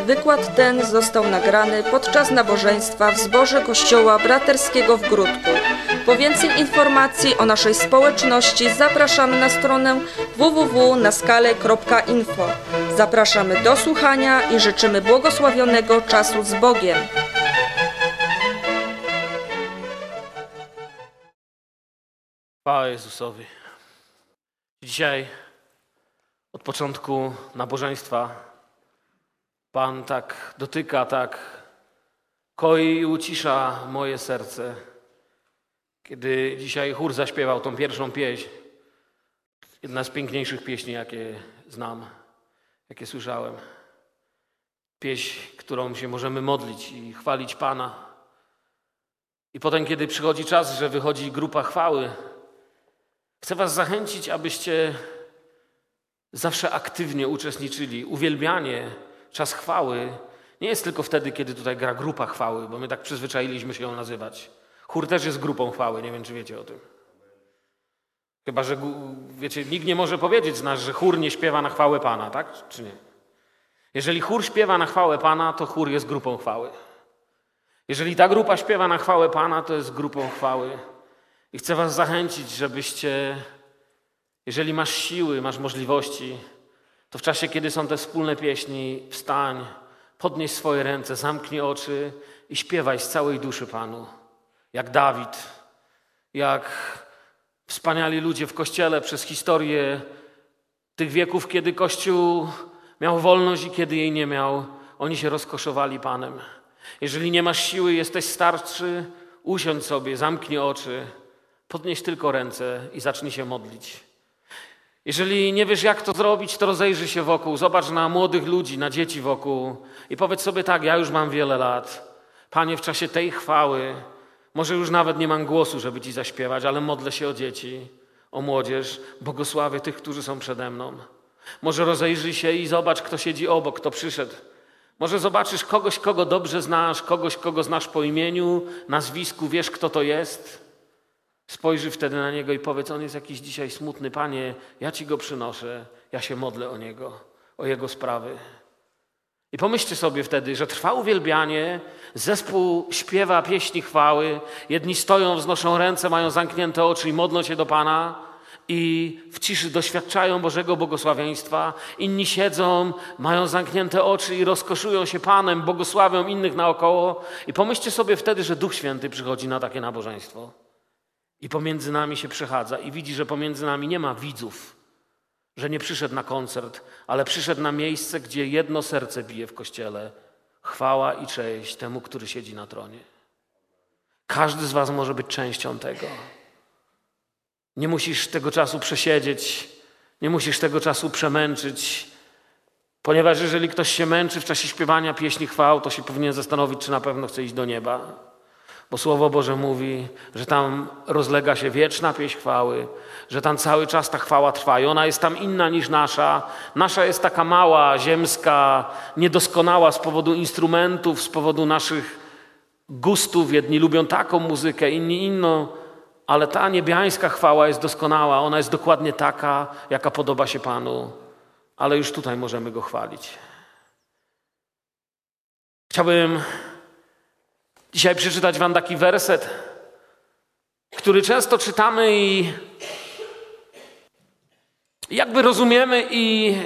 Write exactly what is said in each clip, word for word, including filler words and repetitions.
Wykład ten został nagrany podczas nabożeństwa w zborze Kościoła Braterskiego w Gródku. Po więcej informacji o naszej społeczności zapraszamy na stronę w w w kropka naskale kropka info. Zapraszamy do słuchania i życzymy błogosławionego czasu z Bogiem. Chwała Jezusowi. Dzisiaj od początku nabożeństwa Pan tak dotyka, tak koi i ucisza moje serce. Kiedy dzisiaj chór zaśpiewał tą pierwszą pieśń, jedna z piękniejszych pieśni, jakie znam, jakie słyszałem. Pieśń, którą się możemy modlić i chwalić Pana. I potem, kiedy przychodzi czas, że wychodzi grupa chwały, chcę was zachęcić, abyście zawsze aktywnie uczestniczyli. Uwielbianie, czas chwały nie jest tylko wtedy, kiedy tutaj gra grupa chwały, bo my tak przyzwyczailiśmy się ją nazywać. Chór też jest grupą chwały, nie wiem, czy wiecie o tym. Chyba że, wiecie, nikt nie może powiedzieć z nas, że chór nie śpiewa na chwałę Pana, tak? Czy nie? Jeżeli chór śpiewa na chwałę Pana, to chór jest grupą chwały. Jeżeli ta grupa śpiewa na chwałę Pana, to jest grupą chwały. I chcę was zachęcić, żebyście, jeżeli masz siły, masz możliwości, to w czasie, kiedy są te wspólne pieśni, wstań, podnieś swoje ręce, zamknij oczy i śpiewaj z całej duszy Panu. Jak Dawid, jak wspaniali ludzie w Kościele przez historię tych wieków, kiedy Kościół miał wolność i kiedy jej nie miał, oni się rozkoszowali Panem. Jeżeli nie masz siły, jesteś starszy, usiądź sobie, zamknij oczy, podnieś tylko ręce i zacznij się modlić. Jeżeli nie wiesz, jak to zrobić, to rozejrzyj się wokół, zobacz na młodych ludzi, na dzieci wokół i powiedz sobie tak, ja już mam wiele lat. Panie, w czasie tej chwały, może już nawet nie mam głosu, żeby Ci zaśpiewać, ale modlę się o dzieci, o młodzież, błogosławię tych, którzy są przede mną. Może rozejrzyj się i zobacz, kto siedzi obok, kto przyszedł. Może zobaczysz kogoś, kogo dobrze znasz, kogoś, kogo znasz po imieniu, nazwisku, wiesz, kto to jest. Spojrzyj wtedy na niego i powiedz, on jest jakiś dzisiaj smutny. Panie, ja Ci go przynoszę, ja się modlę o niego, o jego sprawy. I pomyślcie sobie wtedy, że trwa uwielbianie, zespół śpiewa pieśni chwały, jedni stoją, wznoszą ręce, mają zamknięte oczy i modlą się do Pana i w ciszy doświadczają Bożego błogosławieństwa. Inni siedzą, mają zamknięte oczy i rozkoszują się Panem, błogosławią innych naokoło. I pomyślcie sobie wtedy, że Duch Święty przychodzi na takie nabożeństwo. I pomiędzy nami się przechadza i widzi, że pomiędzy nami nie ma widzów, że nie przyszedł na koncert, ale przyszedł na miejsce, gdzie jedno serce bije w Kościele. Chwała i cześć temu, który siedzi na tronie. Każdy z was może być częścią tego. Nie musisz tego czasu przesiedzieć, nie musisz tego czasu przemęczyć, ponieważ jeżeli ktoś się męczy w czasie śpiewania pieśni chwał, to się powinien zastanowić, czy na pewno chce iść do nieba. Bo Słowo Boże mówi, że tam rozlega się wieczna pieśń chwały, że tam cały czas ta chwała trwa i ona jest tam inna niż nasza. Nasza jest taka mała, ziemska, niedoskonała z powodu instrumentów, z powodu naszych gustów. Jedni lubią taką muzykę, inni inną, ale ta niebiańska chwała jest doskonała. Ona jest dokładnie taka, jaka podoba się Panu, ale już tutaj możemy Go chwalić. Chciałbym dzisiaj przeczytać wam taki werset, który często czytamy i jakby rozumiemy i,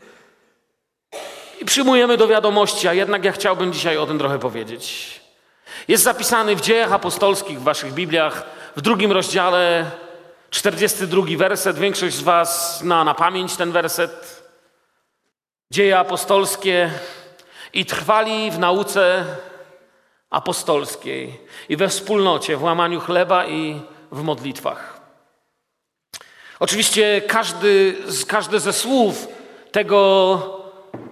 i przyjmujemy do wiadomości, a jednak ja chciałbym dzisiaj o tym trochę powiedzieć. Jest zapisany w Dziejach Apostolskich w waszych Bibliach, w drugim rozdziale, czterdziesty drugi werset. Większość z was zna na pamięć ten werset. Dzieje apostolskie i trwali w nauce apostolskiej i we wspólnocie, w łamaniu chleba i w modlitwach. Oczywiście każdy, każde ze słów tego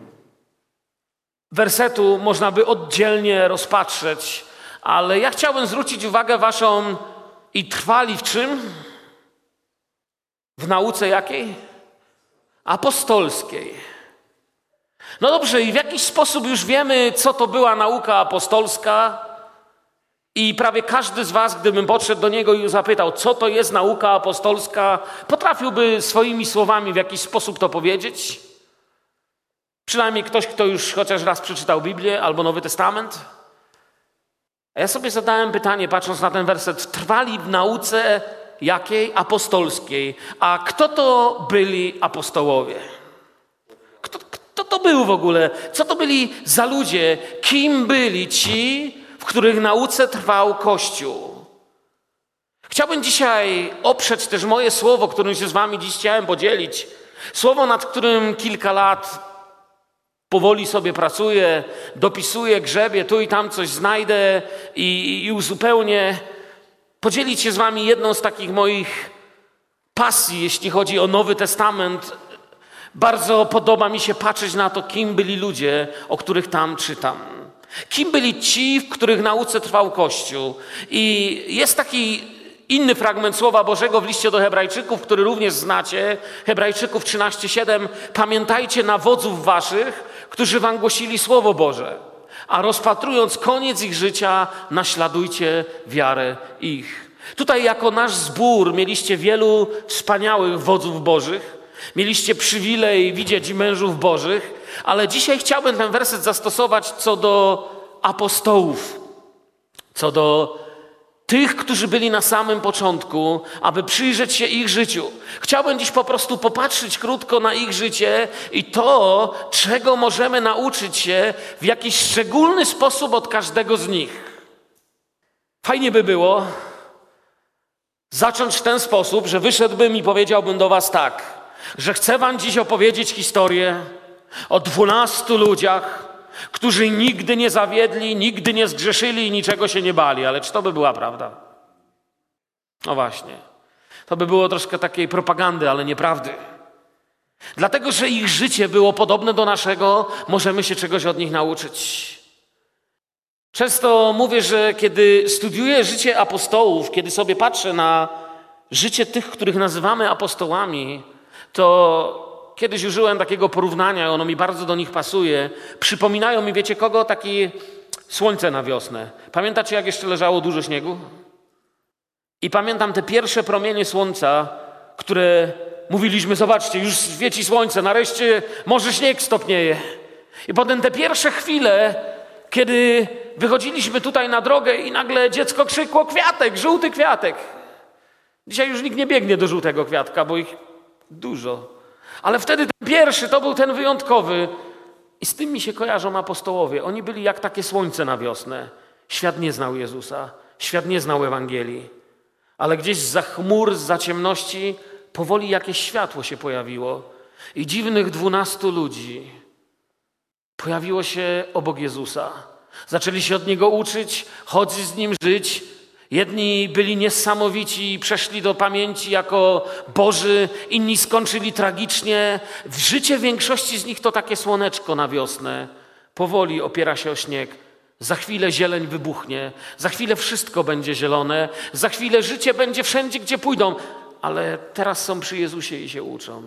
wersetu można by oddzielnie rozpatrzeć, ale ja chciałbym zwrócić uwagę waszą i trwali w czym? W nauce jakiej? Apostolskiej. No dobrze, i w jakiś sposób już wiemy, co to była nauka apostolska i prawie każdy z was, gdybym podszedł do niego i zapytał, co to jest nauka apostolska, potrafiłby swoimi słowami w jakiś sposób to powiedzieć. Przynajmniej ktoś, kto już chociaż raz przeczytał Biblię albo Nowy Testament. A ja sobie zadałem pytanie, patrząc na ten werset, trwali w nauce jakiej? Apostolskiej. A kto to byli apostołowie? Kto, kto to był w ogóle? Co to byli za ludzie? Kim byli ci, w których nauce trwał Kościół? Chciałbym dzisiaj oprzeć też moje słowo, którym się z wami dziś chciałem podzielić. Słowo, nad którym kilka lat powoli sobie pracuję, dopisuję, grzebię, tu i tam coś znajdę i, i uzupełnię. Podzielić się z wami jedną z takich moich pasji, jeśli chodzi o Nowy Testament. Bardzo podoba mi się patrzeć na to, kim byli ludzie, o których tam czytam. Kim byli ci, w których nauce trwał Kościół. I jest taki inny fragment Słowa Bożego w liście do Hebrajczyków, który również znacie. Hebrajczyków trzynaście siedem. Pamiętajcie na wodzów waszych, którzy wam głosili Słowo Boże. A rozpatrując koniec ich życia, naśladujcie wiarę ich. Tutaj jako nasz zbór mieliście wielu wspaniałych wodzów bożych. Mieliście przywilej widzieć mężów bożych, ale dzisiaj chciałbym ten werset zastosować co do apostołów, co do tych, którzy byli na samym początku, aby przyjrzeć się ich życiu. Chciałbym dziś po prostu popatrzeć krótko na ich życie i to, czego możemy nauczyć się w jakiś szczególny sposób od każdego z nich. Fajnie by było zacząć w ten sposób, że wyszedłbym i powiedziałbym do was tak, że chcę wam dziś opowiedzieć historię o dwunastu ludziach, którzy nigdy nie zawiedli, nigdy nie zgrzeszyli i niczego się nie bali. Ale czy to by była prawda? No właśnie. To by było troszkę takiej propagandy, ale nieprawdy. Dlatego, że ich życie było podobne do naszego, możemy się czegoś od nich nauczyć. Często mówię, że kiedy studiuję życie apostołów, kiedy sobie patrzę na życie tych, których nazywamy apostołami, to kiedyś użyłem takiego porównania, ono mi bardzo do nich pasuje. Przypominają mi, wiecie kogo? Takie słońce na wiosnę. Pamiętacie, jak jeszcze leżało dużo śniegu? I pamiętam te pierwsze promienie słońca, które mówiliśmy, zobaczcie, już świeci słońce, nareszcie może śnieg stopnieje. I potem te pierwsze chwile, kiedy wychodziliśmy tutaj na drogę i nagle dziecko krzykło kwiatek, żółty kwiatek. Dzisiaj już nikt nie biegnie do żółtego kwiatka, bo ich dużo. Ale wtedy ten pierwszy to był ten wyjątkowy. I z tym mi się kojarzą apostołowie. Oni byli jak takie słońce na wiosnę. Świat nie znał Jezusa. Świat nie znał Ewangelii. Ale gdzieś zza chmur, zza ciemności powoli jakieś światło się pojawiło. I dziwnych dwunastu ludzi pojawiło się obok Jezusa. Zaczęli się od Niego uczyć, chodzić z Nim, żyć. Jedni byli niesamowici i przeszli do pamięci jako Boży, inni skończyli tragicznie. W życie większości z nich to takie słoneczko na wiosnę. Powoli opiera się o śnieg. Za chwilę zieleń wybuchnie. Za chwilę wszystko będzie zielone. Za chwilę życie będzie wszędzie, gdzie pójdą. Ale teraz są przy Jezusie i się uczą.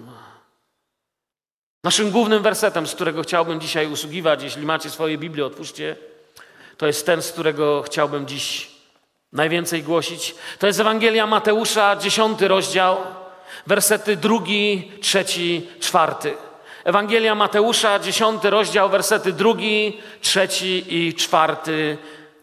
Naszym głównym wersetem, z którego chciałbym dzisiaj usługiwać, jeśli macie swoje Biblię, otwórzcie, to jest ten, z którego chciałbym dziś najwięcej głosić. To jest Ewangelia Mateusza, dziesiąty rozdział, wersety drugi, trzeci, czwarty. Ewangelia Mateusza, dziesiąty rozdział, wersety drugi, trzeci i czwarty.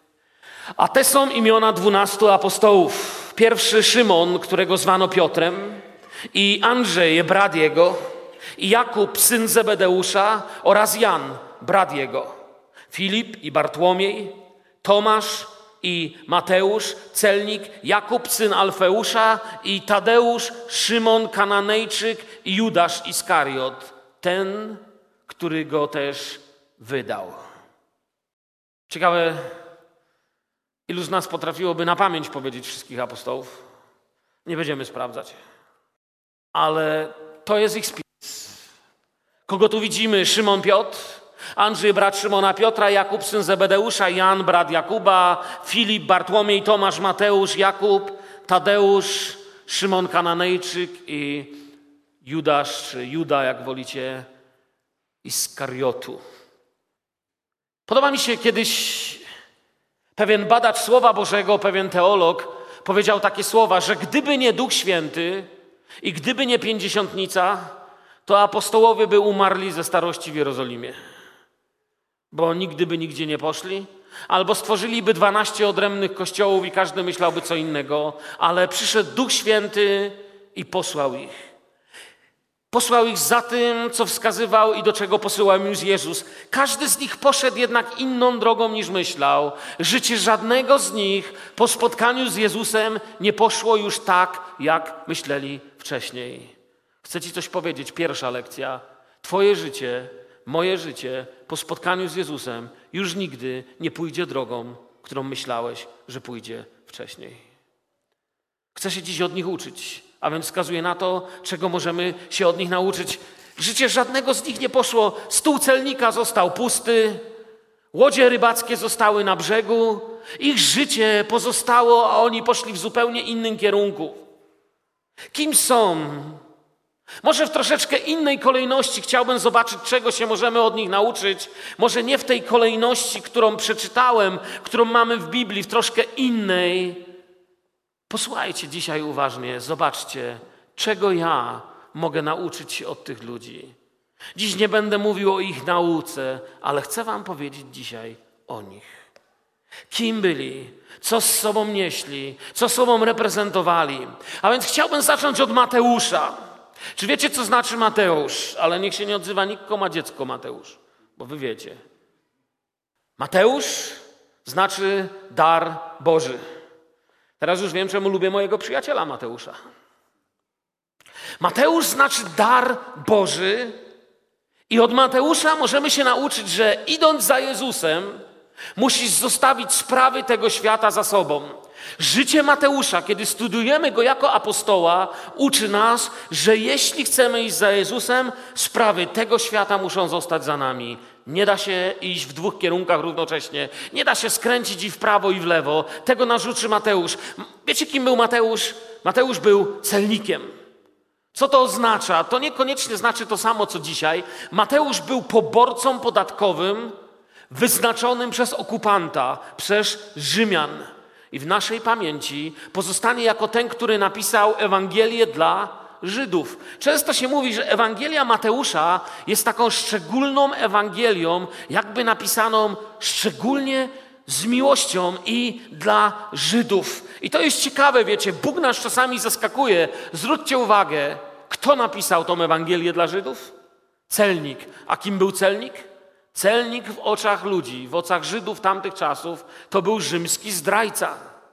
A te są imiona dwunastu apostołów. Pierwszy Szymon, którego zwano Piotrem, i Andrzej, brat jego, i Jakub, syn Zebedeusza, oraz Jan, brat jego, Filip i Bartłomiej, Tomasz i Mateusz, celnik, Jakub, syn Alfeusza, i Tadeusz, Szymon Kananejczyk i Judasz Iskariot, ten, który go też wydał. Ciekawe, ilu z nas potrafiłoby na pamięć powiedzieć wszystkich apostołów? Nie będziemy sprawdzać. Ale to jest ich spis. Kogo tu widzimy? Szymon Piotr, Andrzej, brat Szymona Piotra, Jakub, syn Zebedeusza, Jan, brat Jakuba, Filip, Bartłomiej, Tomasz, Mateusz, Jakub, Tadeusz, Szymon Kananejczyk i Judasz, czy Juda, jak wolicie, Iskariotu. Podoba mi się kiedyś pewien badacz Słowa Bożego, pewien teolog powiedział takie słowa, że gdyby nie Duch Święty i gdyby nie Pięćdziesiątnica, to apostołowie by umarli ze starości w Jerozolimie, bo nigdy by nigdzie nie poszli, albo stworzyliby dwanaście odrębnych kościołów i każdy myślałby co innego, ale przyszedł Duch Święty i posłał ich. Posłał ich za tym, co wskazywał i do czego posyłał już Jezus. Każdy z nich poszedł jednak inną drogą niż myślał. Życie żadnego z nich po spotkaniu z Jezusem nie poszło już tak, jak myśleli wcześniej. Chcę ci coś powiedzieć. Pierwsza lekcja. Twoje życie, moje życie po spotkaniu z Jezusem już nigdy nie pójdzie drogą, którą myślałeś, że pójdzie wcześniej. Chcę się dziś od nich uczyć. A więc wskazuje na to, czego możemy się od nich nauczyć. Życie żadnego z nich nie poszło. Stół celnika został pusty. Łodzie rybackie zostały na brzegu. Ich życie pozostało, a oni poszli w zupełnie innym kierunku. Kim są? Może w troszeczkę innej kolejności chciałbym zobaczyć, czego się możemy od nich nauczyć. Może nie w tej kolejności, którą przeczytałem, którą mamy w Biblii, w troszkę innej. Posłuchajcie dzisiaj uważnie, zobaczcie, czego ja mogę nauczyć się od tych ludzi. Dziś nie będę mówił o ich nauce, ale chcę wam powiedzieć dzisiaj o nich. Kim byli, co z sobą nieśli, co sobą reprezentowali. A więc chciałbym zacząć od Mateusza. Czy wiecie, co znaczy Mateusz? Ale niech się nie odzywa nikt, kto ma dziecko Mateusz, bo wy wiecie. Mateusz znaczy dar Boży. Teraz już wiem, czemu lubię mojego przyjaciela Mateusza. Mateusz znaczy dar Boży i od Mateusza możemy się nauczyć, że idąc za Jezusem, musisz zostawić sprawy tego świata za sobą. Życie Mateusza, kiedy studujemy go jako apostoła, uczy nas, że jeśli chcemy iść za Jezusem, sprawy tego świata muszą zostać za nami. Nie da się iść w dwóch kierunkach równocześnie. Nie da się skręcić i w prawo, i w lewo. Tego nas uczy Mateusz. Wiecie, kim był Mateusz? Mateusz był celnikiem. Co to oznacza? To niekoniecznie znaczy to samo, co dzisiaj. Mateusz był poborcą podatkowym wyznaczonym przez okupanta, przez Rzymian. I w naszej pamięci pozostanie jako ten, który napisał Ewangelię dla Żydów. Często się mówi, że Ewangelia Mateusza jest taką szczególną Ewangelią, jakby napisaną szczególnie z miłością i dla Żydów. I to jest ciekawe, wiecie, Bóg nas czasami zaskakuje. Zwróćcie uwagę, kto napisał tą Ewangelię dla Żydów? Celnik. A kim był celnik? Celnik w oczach ludzi, w oczach Żydów tamtych czasów, to był rzymski zdrajca.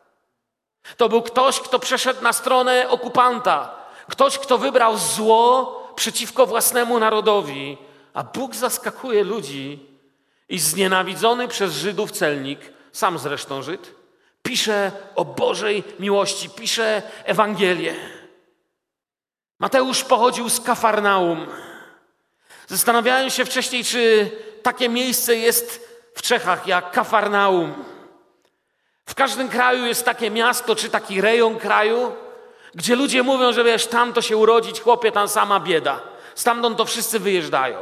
To był ktoś, kto przeszedł na stronę okupanta. Ktoś, kto wybrał zło przeciwko własnemu narodowi. A Bóg zaskakuje ludzi i znienawidzony przez Żydów celnik, sam zresztą Żyd, pisze o Bożej miłości, pisze Ewangelię. Mateusz pochodził z Kafarnaum. Zastanawiałem się wcześniej, czy takie miejsce jest w Czechach jak Kafarnaum. W każdym kraju jest takie miasto, czy taki rejon kraju, gdzie ludzie mówią, że wiesz, tam to się urodzić, chłopie, tam sama bieda. Stamtąd to wszyscy wyjeżdżają.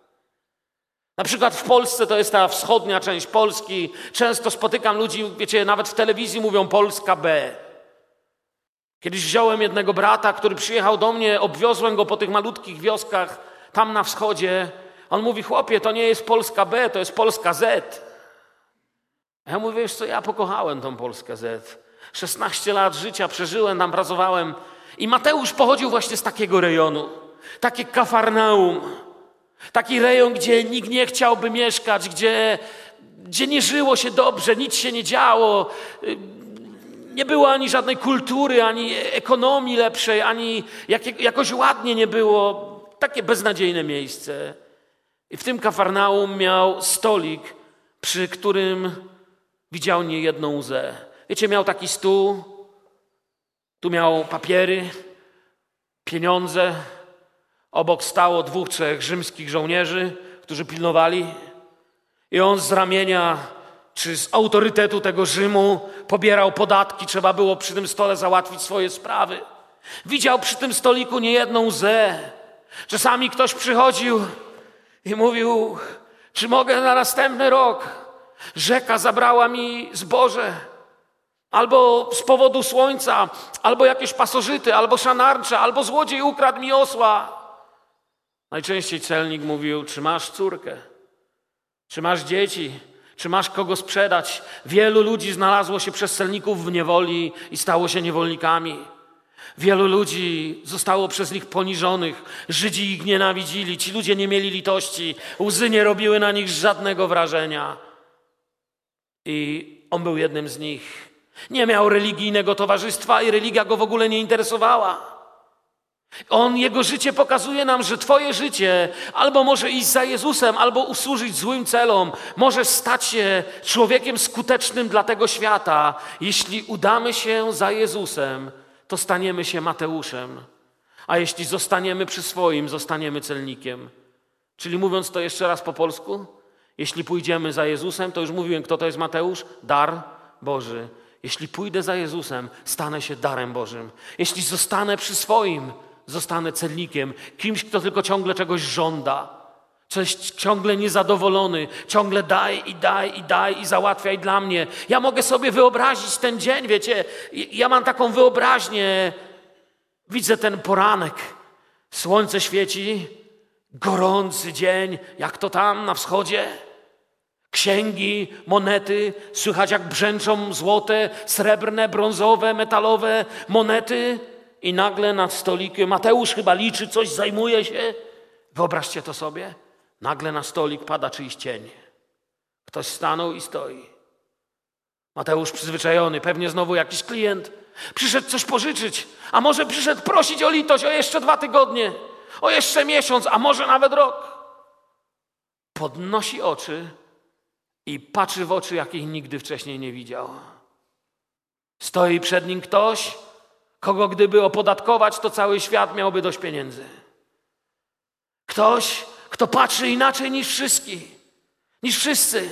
Na przykład w Polsce, to jest ta wschodnia część Polski, często spotykam ludzi, wiecie, nawet w telewizji mówią Polska B. Kiedyś wziąłem jednego brata, który przyjechał do mnie, obwiozłem go po tych malutkich wioskach tam na wschodzie. On mówi, chłopie, to nie jest Polska B, to jest Polska Z. A ja mówię, wiesz co, ja pokochałem tą Polskę Z. szesnaście lat życia przeżyłem, tam pracowałem. I Mateusz pochodził właśnie z takiego rejonu. Takie Kafarnaum. Taki rejon, gdzie nikt nie chciałby mieszkać, gdzie, gdzie nie żyło się dobrze, nic się nie działo. Nie było ani żadnej kultury, ani ekonomii lepszej, ani jak, jakoś ładnie nie było. Takie beznadziejne miejsce. I w tym Kafarnaum miał stolik, przy którym widział niejedną łzę. Wiecie, miał taki stół, tu miał papiery, pieniądze. Obok stało dwóch, trzech rzymskich żołnierzy, którzy pilnowali. I on z ramienia, czy z autorytetu tego Rzymu pobierał podatki. Trzeba było przy tym stole załatwić swoje sprawy. Widział przy tym stoliku niejedną łzę. Czasami ktoś przychodził i mówił, czy mogę na następny rok? Rzeka zabrała mi zboże. Albo z powodu słońca, albo jakieś pasożyty, albo szanarcze, albo złodziej ukradł mi osła. Najczęściej celnik mówił, czy masz córkę, czy masz dzieci, czy masz kogo sprzedać. Wielu ludzi znalazło się przez celników w niewoli i stało się niewolnikami. Wielu ludzi zostało przez nich poniżonych. Żydzi ich nienawidzili. Ci ludzie nie mieli litości. Łzy nie robiły na nich żadnego wrażenia. I on był jednym z nich. Nie miał religijnego towarzystwa i religia go w ogóle nie interesowała. On, jego życie pokazuje nam, że twoje życie albo może iść za Jezusem, albo usłużyć złym celom. Możesz stać się człowiekiem skutecznym dla tego świata. Jeśli udamy się za Jezusem, to staniemy się Mateuszem. A jeśli zostaniemy przy swoim, zostaniemy celnikiem. Czyli mówiąc to jeszcze raz po polsku, jeśli pójdziemy za Jezusem, to już mówiłem, kto to jest Mateusz? Dar Boży. Jeśli pójdę za Jezusem, stanę się darem Bożym. Jeśli zostanę przy swoim, zostanę celnikiem, kimś, kto tylko ciągle czegoś żąda, coś ciągle niezadowolony, ciągle daj i daj i daj i załatwiaj dla mnie. Ja mogę sobie wyobrazić ten dzień, wiecie, ja mam taką wyobraźnię, widzę ten poranek, słońce świeci, gorący dzień, jak to tam na wschodzie, księgi, monety, słychać jak brzęczą złote, srebrne, brązowe, metalowe monety. I nagle nad stolikiem, Mateusz chyba liczy, coś zajmuje się. Wyobraźcie to sobie. Nagle na stolik pada czyjś cień. Ktoś stanął i stoi. Mateusz przyzwyczajony, pewnie znowu jakiś klient. Przyszedł coś pożyczyć, a może przyszedł prosić o litość o jeszcze dwa tygodnie, o jeszcze miesiąc, a może nawet rok. Podnosi oczy i patrzy w oczy, jakich nigdy wcześniej nie widział. Stoi przed nim ktoś, kogo gdyby opodatkować, to cały świat miałby dość pieniędzy. Ktoś, kto patrzy inaczej niż wszystkich, niż wszyscy.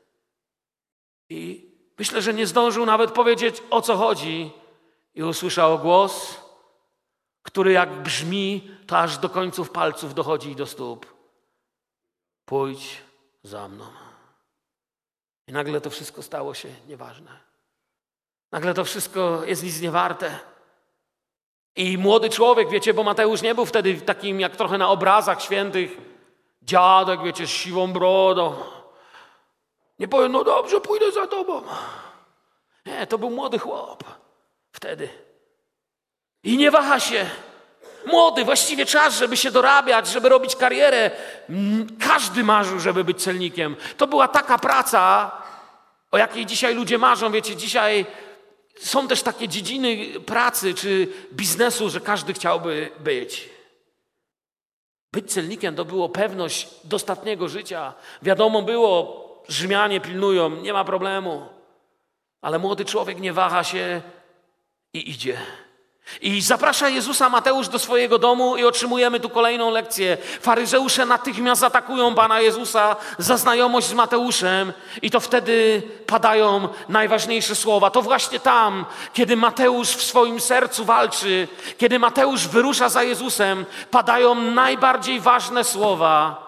I myślę, że nie zdążył nawet powiedzieć, o co chodzi. I usłyszał głos, który jak brzmi, to aż do końców palców dochodzi i do stóp. Pójdź za mną. I nagle to wszystko stało się nieważne. Nagle to wszystko jest nic niewarte. I młody człowiek, wiecie, bo Mateusz nie był wtedy takim jak trochę na obrazach świętych, dziadek, wiecie, z siwą brodą. Nie powiem, no dobrze, pójdę za tobą. Nie, to był młody chłop wtedy. I nie waha się. Młody, właściwie czas, żeby się dorabiać, żeby robić karierę. Każdy marzył, żeby być celnikiem. To była taka praca, o jakiej dzisiaj ludzie marzą. Wiecie, dzisiaj są też takie dziedziny pracy czy biznesu, że każdy chciałby być. Być celnikiem to było pewność dostatniego życia. Wiadomo było, Rzymianie pilnują, nie ma problemu. Ale młody człowiek nie waha się i idzie. I zaprasza Jezusa Mateusz do swojego domu i otrzymujemy tu kolejną lekcję. Faryzeusze natychmiast atakują Pana Jezusa za znajomość z Mateuszem i to wtedy padają najważniejsze słowa. To właśnie tam, kiedy Mateusz w swoim sercu walczy, kiedy Mateusz wyrusza za Jezusem, padają najbardziej ważne słowa.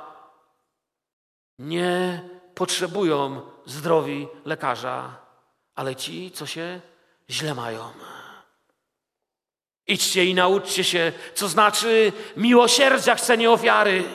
Nie potrzebują zdrowi lekarza, ale ci, co się źle mają. Idźcie i nauczcie się, co znaczy miłosierdzia chce, nie ofiary.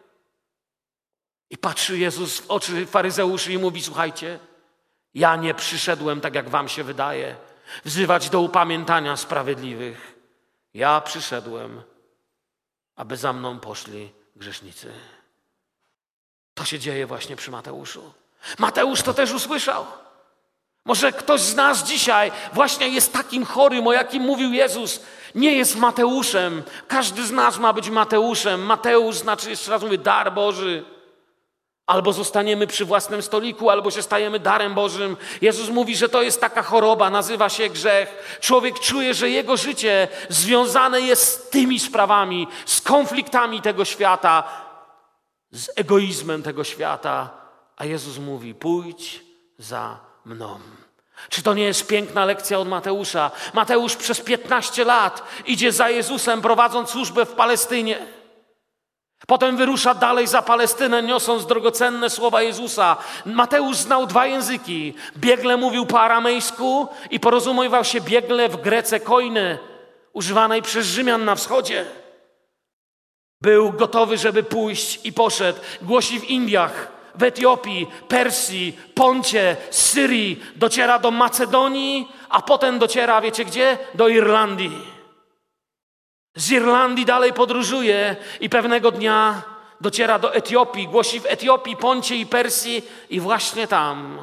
I patrzy Jezus w oczy faryzeuszy i mówi, słuchajcie, ja nie przyszedłem, tak jak wam się wydaje, wzywać do upamiętania sprawiedliwych. Ja przyszedłem, aby za mną poszli grzesznicy. To się dzieje właśnie przy Mateuszu. Mateusz to też usłyszał. Może ktoś z nas dzisiaj właśnie jest takim chorym, o jakim mówił Jezus. Nie jest Mateuszem. Każdy z nas ma być Mateuszem. Mateusz znaczy, jeszcze raz mówię, dar Boży. Albo zostaniemy przy własnym stoliku, albo się stajemy darem Bożym. Jezus mówi, że to jest taka choroba, nazywa się grzech. Człowiek czuje, że jego życie związane jest z tymi sprawami, z konfliktami tego świata, z egoizmem tego świata. A Jezus mówi, pójdź za mną. Czy to nie jest piękna lekcja od Mateusza? Mateusz przez piętnaście lat idzie za Jezusem, prowadząc służbę w Palestynie. Potem wyrusza dalej za Palestynę, niosąc drogocenne słowa Jezusa. Mateusz znał dwa języki. Biegle mówił po aramejsku i porozumiewał się biegle w grece koine, używanej przez Rzymian na wschodzie. Był gotowy, żeby pójść i poszedł. Głosi w Indiach, w Etiopii, Persji, Poncie, Syrii. Dociera do Macedonii, a potem dociera, wiecie gdzie? Do Irlandii. Z Irlandii dalej podróżuje i pewnego dnia dociera do Etiopii. Głosi w Etiopii, Poncie i Persji i właśnie tam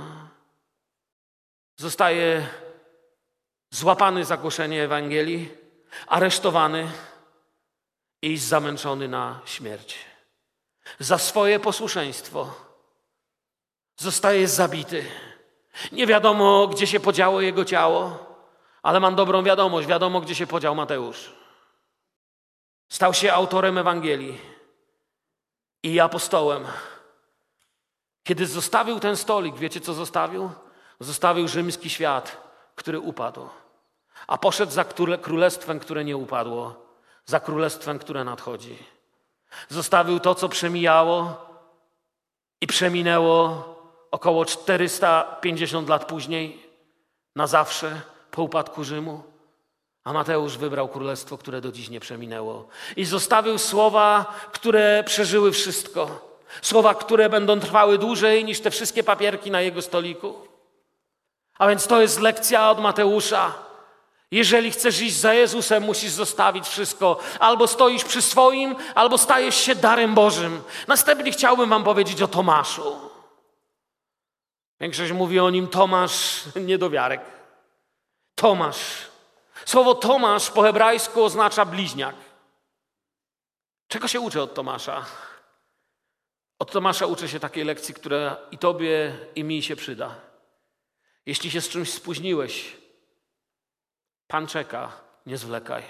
zostaje złapany za głoszenie Ewangelii, aresztowany i zamęczony na śmierć. Za swoje posłuszeństwo zostaje zabity. Nie wiadomo, gdzie się podziało jego ciało, ale mam dobrą wiadomość, wiadomo, gdzie się podział Mateusz. Stał się autorem Ewangelii i apostołem. Kiedy zostawił ten stolik, wiecie co zostawił? Zostawił rzymski świat, który upadł. A poszedł za królestwem, które nie upadło, za królestwem, które nadchodzi. Zostawił to, co przemijało i przeminęło około czterysta pięćdziesiąt lat później, na zawsze, po upadku Rzymu. A Mateusz wybrał królestwo, które do dziś nie przeminęło. I zostawił słowa, które przeżyły wszystko. Słowa, które będą trwały dłużej niż te wszystkie papierki na jego stoliku. A więc to jest lekcja od Mateusza. Jeżeli chcesz iść za Jezusem, musisz zostawić wszystko. Albo stoisz przy swoim, albo stajesz się darem Bożym. Następnie chciałbym wam powiedzieć o Tomaszu. Większość mówi o nim Tomasz, niedowiarek. Tomasz. Słowo Tomasz po hebrajsku oznacza bliźniak. Czego się uczę od Tomasza? Od Tomasza uczę się takiej lekcji, która i tobie, i mi się przyda. Jeśli się z czymś spóźniłeś, Pan czeka, nie zwlekaj.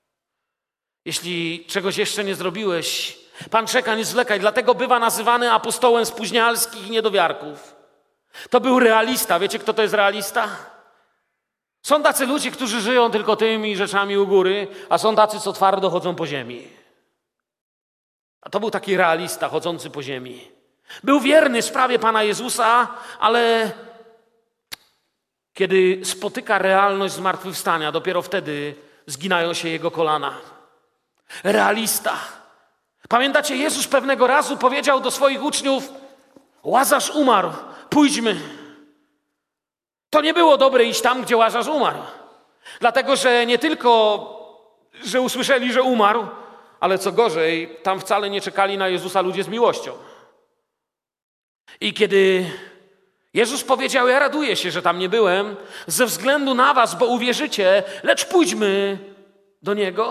Jeśli czegoś jeszcze nie zrobiłeś, Pan czeka, nie zwlekaj. Dlatego bywa nazywany apostołem spóźnialskich i niedowiarków. To był realista. Wiecie, kto to jest realista? Są tacy ludzie, którzy żyją tylko tymi rzeczami u góry, a są tacy, co twardo chodzą po ziemi. A to był taki realista, chodzący po ziemi. Był wierny sprawie Pana Jezusa, ale kiedy spotyka realność zmartwychwstania, dopiero wtedy zginają się jego kolana. Realista. Pamiętacie, Jezus pewnego razu powiedział do swoich uczniów: Łazarz umarł, pójdźmy. To nie było dobre iść tam, gdzie Łazarz umarł. Dlatego, że nie tylko, że usłyszeli, że umarł, ale co gorzej, tam wcale nie czekali na Jezusa ludzie z miłością. I kiedy Jezus powiedział: ja raduję się, że tam nie byłem, ze względu na was, bo uwierzycie, lecz pójdźmy do Niego.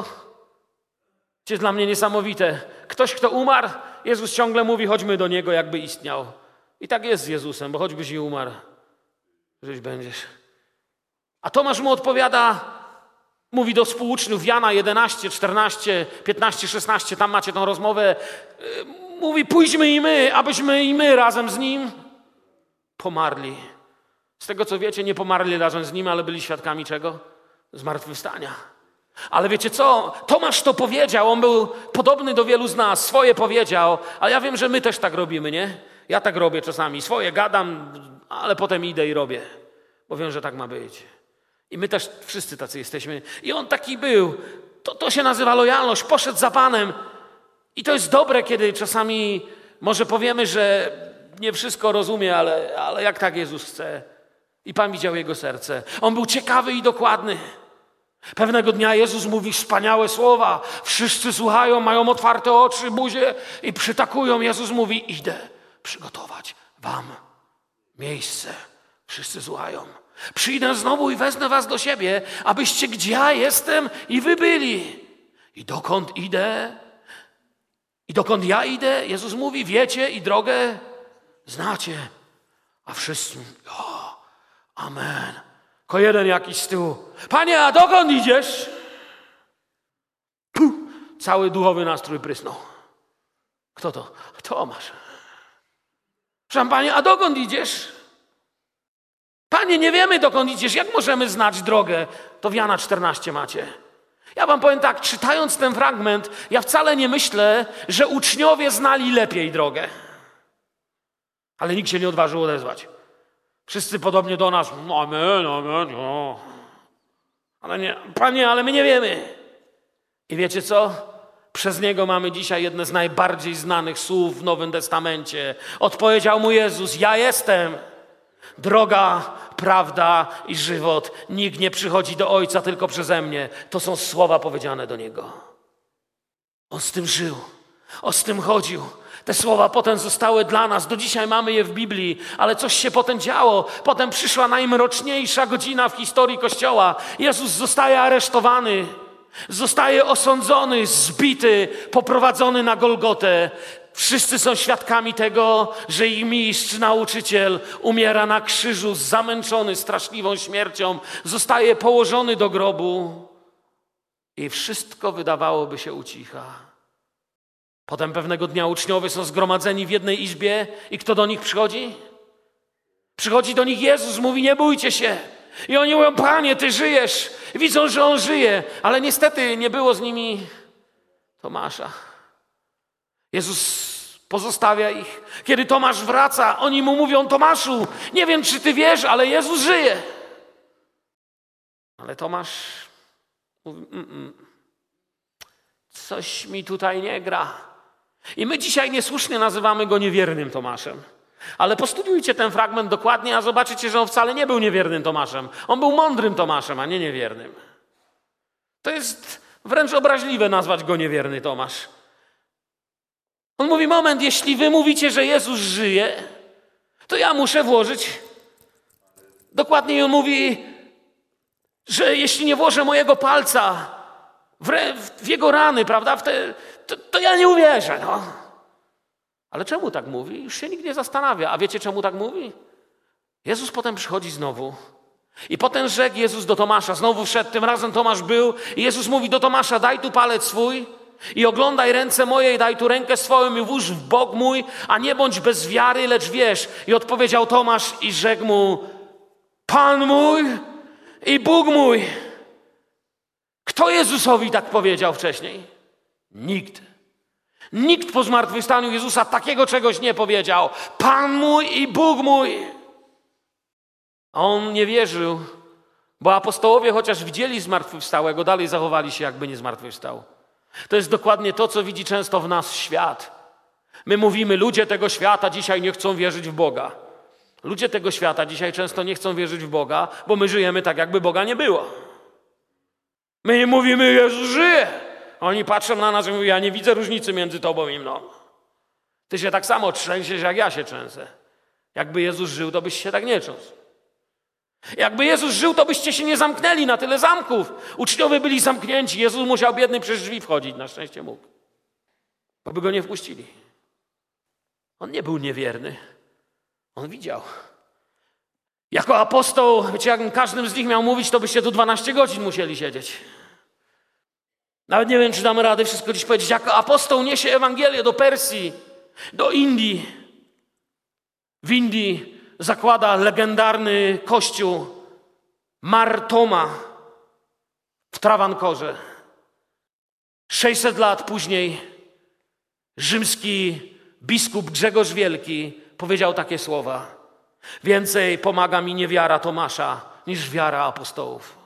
To jest dla mnie niesamowite. Ktoś, kto umarł, Jezus ciągle mówi: chodźmy do Niego, jakby istniał. I tak jest z Jezusem, bo choćbyś i umarł, żyć będziesz. A Tomasz mu odpowiada, mówi do współuczniów Jana jedenaście, czternaście, piętnaście, szesnaście, tam macie tą rozmowę. Mówi: pójdźmy i my, abyśmy i my razem z Nim pomarli. Z tego co wiecie, nie pomarli razem z Nim, ale byli świadkami czego? Zmartwychwstania. Ale wiecie co? Tomasz to powiedział, on był podobny do wielu z nas, swoje powiedział, ale ja wiem, że my też tak robimy, nie? Ja tak robię czasami, swoje gadam, ale potem idę i robię, bo wiem, że tak ma być. I my też wszyscy tacy jesteśmy. I on taki był. To, to się nazywa lojalność, poszedł za Panem. I to jest dobre, kiedy czasami może powiemy, że nie wszystko rozumie, ale, ale jak tak Jezus chce. I Pan widział jego serce. On był ciekawy i dokładny. Pewnego dnia Jezus mówi wspaniałe słowa. Wszyscy słuchają, mają otwarte oczy, buzie i przytakują. Jezus mówi: idę przygotować wam miejsce. Wszyscy słuchają. Przyjdę znowu i wezmę was do siebie, abyście gdzie ja jestem i wy byli. I dokąd idę? I dokąd ja idę? Jezus mówi: wiecie i drogę znacie. A wszyscy: o, amen. Ko jeden jakiś z tyłu: Panie, a dokąd idziesz? Puh, cały duchowy nastrój prysnął. Kto to? Tomasz. Proszę Panie, a dokąd idziesz? Panie, nie wiemy dokąd idziesz. Jak możemy znać drogę? To w Jana czternaście macie. Ja wam powiem tak, czytając ten fragment, ja wcale nie myślę, że uczniowie znali lepiej drogę. Ale nikt się nie odważył odezwać. Wszyscy podobnie do nas: no, amen, amen, no. Ale nie, Panie, ale my nie wiemy. I wiecie co? Przez Niego mamy dzisiaj jedne z najbardziej znanych słów w Nowym Testamencie. Odpowiedział mu Jezus: ja jestem droga, prawda i żywot. Nikt nie przychodzi do Ojca tylko przeze mnie. To są słowa powiedziane do Niego. On z tym żył. On z tym chodził. Te słowa potem zostały dla nas. Do dzisiaj mamy je w Biblii, ale coś się potem działo. Potem przyszła najmroczniejsza godzina w historii Kościoła. Jezus zostaje aresztowany. Zostaje osądzony, zbity, poprowadzony na Golgotę. Wszyscy są świadkami tego, że ich mistrz, nauczyciel umiera na krzyżu, zamęczony straszliwą śmiercią. Zostaje położony do grobu i wszystko wydawałoby się ucicha. Potem pewnego dnia uczniowie są zgromadzeni w jednej izbie i kto do nich przychodzi? Przychodzi do nich Jezus, mówi: nie bójcie się. I oni mówią: Panie, Ty żyjesz. Widzą, że On żyje, ale niestety nie było z nimi Tomasza. Jezus pozostawia ich. Kiedy Tomasz wraca, oni mu mówią: Tomaszu, nie wiem, czy Ty wiesz, ale Jezus żyje. Ale Tomasz mówi: Mm-mm. coś mi tutaj nie gra. I my dzisiaj niesłusznie nazywamy go niewiernym Tomaszem. Ale postudiujcie ten fragment dokładnie, a zobaczycie, że on wcale nie był niewiernym Tomaszem. On był mądrym Tomaszem, a nie niewiernym. To jest wręcz obraźliwe nazwać go niewierny Tomasz. On mówi: moment, jeśli wy mówicie, że Jezus żyje, to ja muszę włożyć. Dokładniej on mówi, że jeśli nie włożę mojego palca w, re, w jego rany, prawda, w te, to, to ja nie uwierzę. No. Ale czemu tak mówi? Już się nikt nie zastanawia. A wiecie, czemu tak mówi? Jezus potem przychodzi znowu. I potem rzekł Jezus do Tomasza. Znowu wszedł, tym razem Tomasz był. I Jezus mówi do Tomasza: daj tu palec swój i oglądaj ręce moje i daj tu rękę swoją i włóż w bok mój, a nie bądź bez wiary, lecz wierz. I odpowiedział Tomasz i rzekł mu: Pan mój i Bóg mój. Kto Jezusowi tak powiedział wcześniej? Nikt. Nikt po zmartwychwstaniu Jezusa takiego czegoś nie powiedział. Pan mój i Bóg mój. A on nie wierzył, bo apostołowie, chociaż widzieli zmartwychwstałego, dalej zachowali się, jakby nie zmartwychwstał. To jest dokładnie to, co widzi często w nas świat. My mówimy: ludzie tego świata dzisiaj nie chcą wierzyć w Boga. Ludzie tego świata dzisiaj często nie chcą wierzyć w Boga, bo my żyjemy tak, jakby Boga nie było. My nie mówimy: Jezus żyje. Oni patrzą na nas i mówią: ja nie widzę różnicy między tobą i mną. Ty się tak samo trzęsiesz, jak ja się trzęsę. Jakby Jezus żył, to byś się tak nie trząsł. Jakby Jezus żył, to byście się nie zamknęli na tyle zamków. Uczniowie byli zamknięci. Jezus musiał biedny przez drzwi wchodzić. Na szczęście mógł. Bo by go nie wpuścili. On nie był niewierny. On widział. Jako apostoł, wiecie, jak każdym z nich miał mówić, to byście tu dwanaście godzin musieli siedzieć. Nawet nie wiem, czy damy radę wszystko dziś powiedzieć. Jako apostoł niesie Ewangelię do Persji, do Indii. W Indii zakłada legendarny kościół Mar Thoma w Travankorze. sześćset lat później rzymski biskup Grzegorz Wielki powiedział takie słowa: więcej pomaga mi niewiara Tomasza niż wiara apostołów.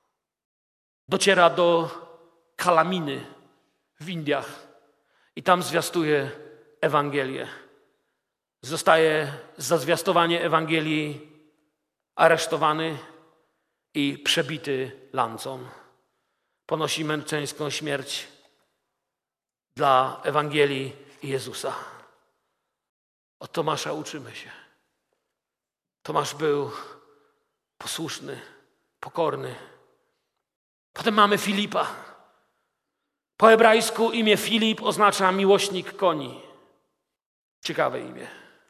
Dociera do Kalaminy w Indiach i tam zwiastuje Ewangelię. Zostaje za zwiastowanie Ewangelii aresztowany i przebity lancą. Ponosi męczeńską śmierć dla Ewangelii Jezusa. Od Tomasza uczymy się. Tomasz był posłuszny, pokorny. Potem mamy Filipa. Po hebrajsku imię Filip oznacza miłośnik koni. Ciekawe imię.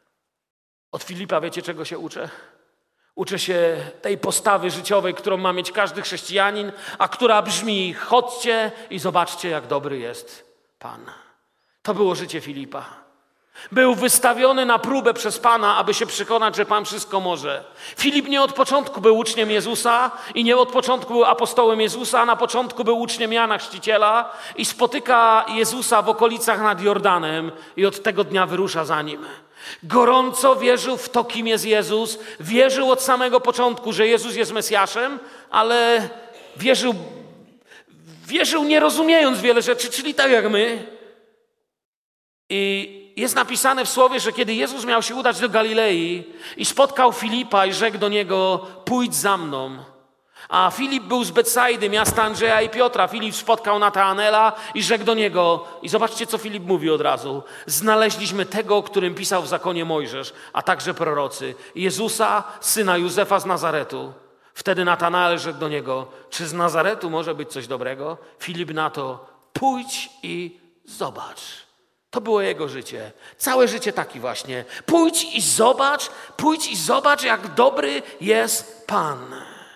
Od Filipa wiecie, czego się uczę? Uczę się tej postawy życiowej, którą ma mieć każdy chrześcijanin, a która brzmi: chodźcie i zobaczcie, jak dobry jest Pan. To było życie Filipa. Był wystawiony na próbę przez Pana, aby się przekonać, że Pan wszystko może. Filip nie od początku był uczniem Jezusa i nie od początku był apostołem Jezusa, na początku był uczniem Jana Chrzciciela i spotyka Jezusa w okolicach nad Jordanem i od tego dnia wyrusza za Nim. Gorąco wierzył w to, kim jest Jezus. Wierzył od samego początku, że Jezus jest Mesjaszem, ale wierzył wierzył nie rozumiejąc wiele rzeczy, czyli tak jak my. I jest napisane w Słowie, że kiedy Jezus miał się udać do Galilei i spotkał Filipa i rzekł do niego, pójdź za mną. A Filip był z Betsaidy, miasta Andrzeja i Piotra. Filip spotkał Nataanela i rzekł do niego, i zobaczcie, co Filip mówi od razu. Znaleźliśmy tego, o którym pisał w zakonie Mojżesz, a także prorocy. Jezusa, syna Józefa z Nazaretu. Wtedy Natanael rzekł do niego, czy z Nazaretu może być coś dobrego? Filip na to, pójdź i zobacz. To było jego życie. Całe życie taki właśnie. Pójdź i zobacz, pójdź i zobacz, jak dobry jest Pan.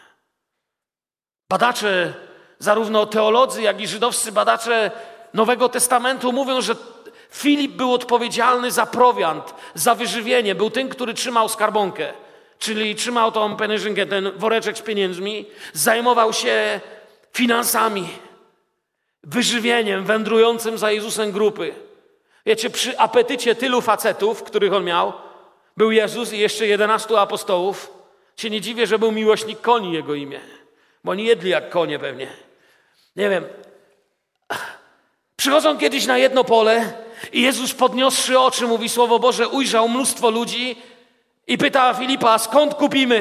Badacze, zarówno teolodzy, jak i żydowscy badacze Nowego Testamentu mówią, że Filip był odpowiedzialny za prowiant, za wyżywienie. Był tym, który trzymał skarbonkę, czyli trzymał tą peneżynkę, ten woreczek z pieniędzmi, zajmował się finansami, wyżywieniem, wędrującym za Jezusem grupy. Wiecie, przy apetycie tylu facetów, których on miał, był Jezus i jeszcze jedenastu apostołów. Się nie dziwię, że był miłośnik koni, jego imię. Bo oni jedli jak konie pewnie. Nie wiem. Przychodzą kiedyś na jedno pole i Jezus podniosszy oczy, mówi Słowo Boże, ujrzał mnóstwo ludzi i pyta Filipa, skąd kupimy?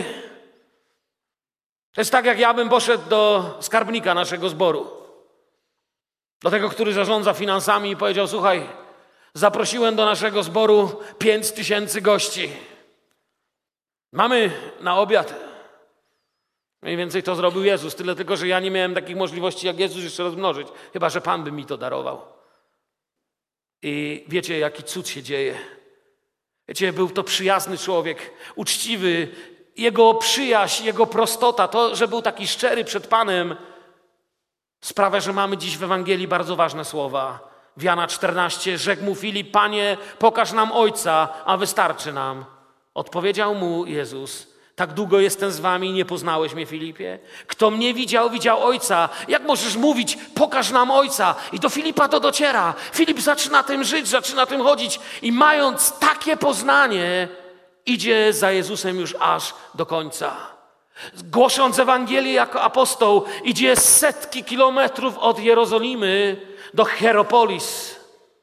To jest tak, jak ja bym poszedł do skarbnika naszego zboru. Do tego, który zarządza finansami i powiedział, słuchaj, zaprosiłem do naszego zboru pięć tysięcy gości. Mamy na obiad. Mniej więcej to zrobił Jezus, tyle tylko, że ja nie miałem takich możliwości jak Jezus jeszcze rozmnożyć, chyba że Pan by mi to darował. I wiecie, jaki cud się dzieje. Wiecie, był to przyjazny człowiek, uczciwy. Jego przyjaźń, jego prostota, to, że był taki szczery przed Panem, sprawia, że mamy dziś w Ewangelii bardzo ważne słowa. W Jana czternaście rzekł mu Filip, Panie, pokaż nam Ojca, a wystarczy nam. Odpowiedział mu Jezus, tak długo jestem z wami i nie poznałeś mnie, Filipie? Kto mnie widział, widział Ojca. Jak możesz mówić, pokaż nam Ojca? I do Filipa to dociera. Filip zaczyna tym żyć, zaczyna tym chodzić i mając takie poznanie, idzie za Jezusem już aż do końca. Głosząc Ewangelię jako apostoł, idzie setki kilometrów od Jerozolimy do Hieropolis.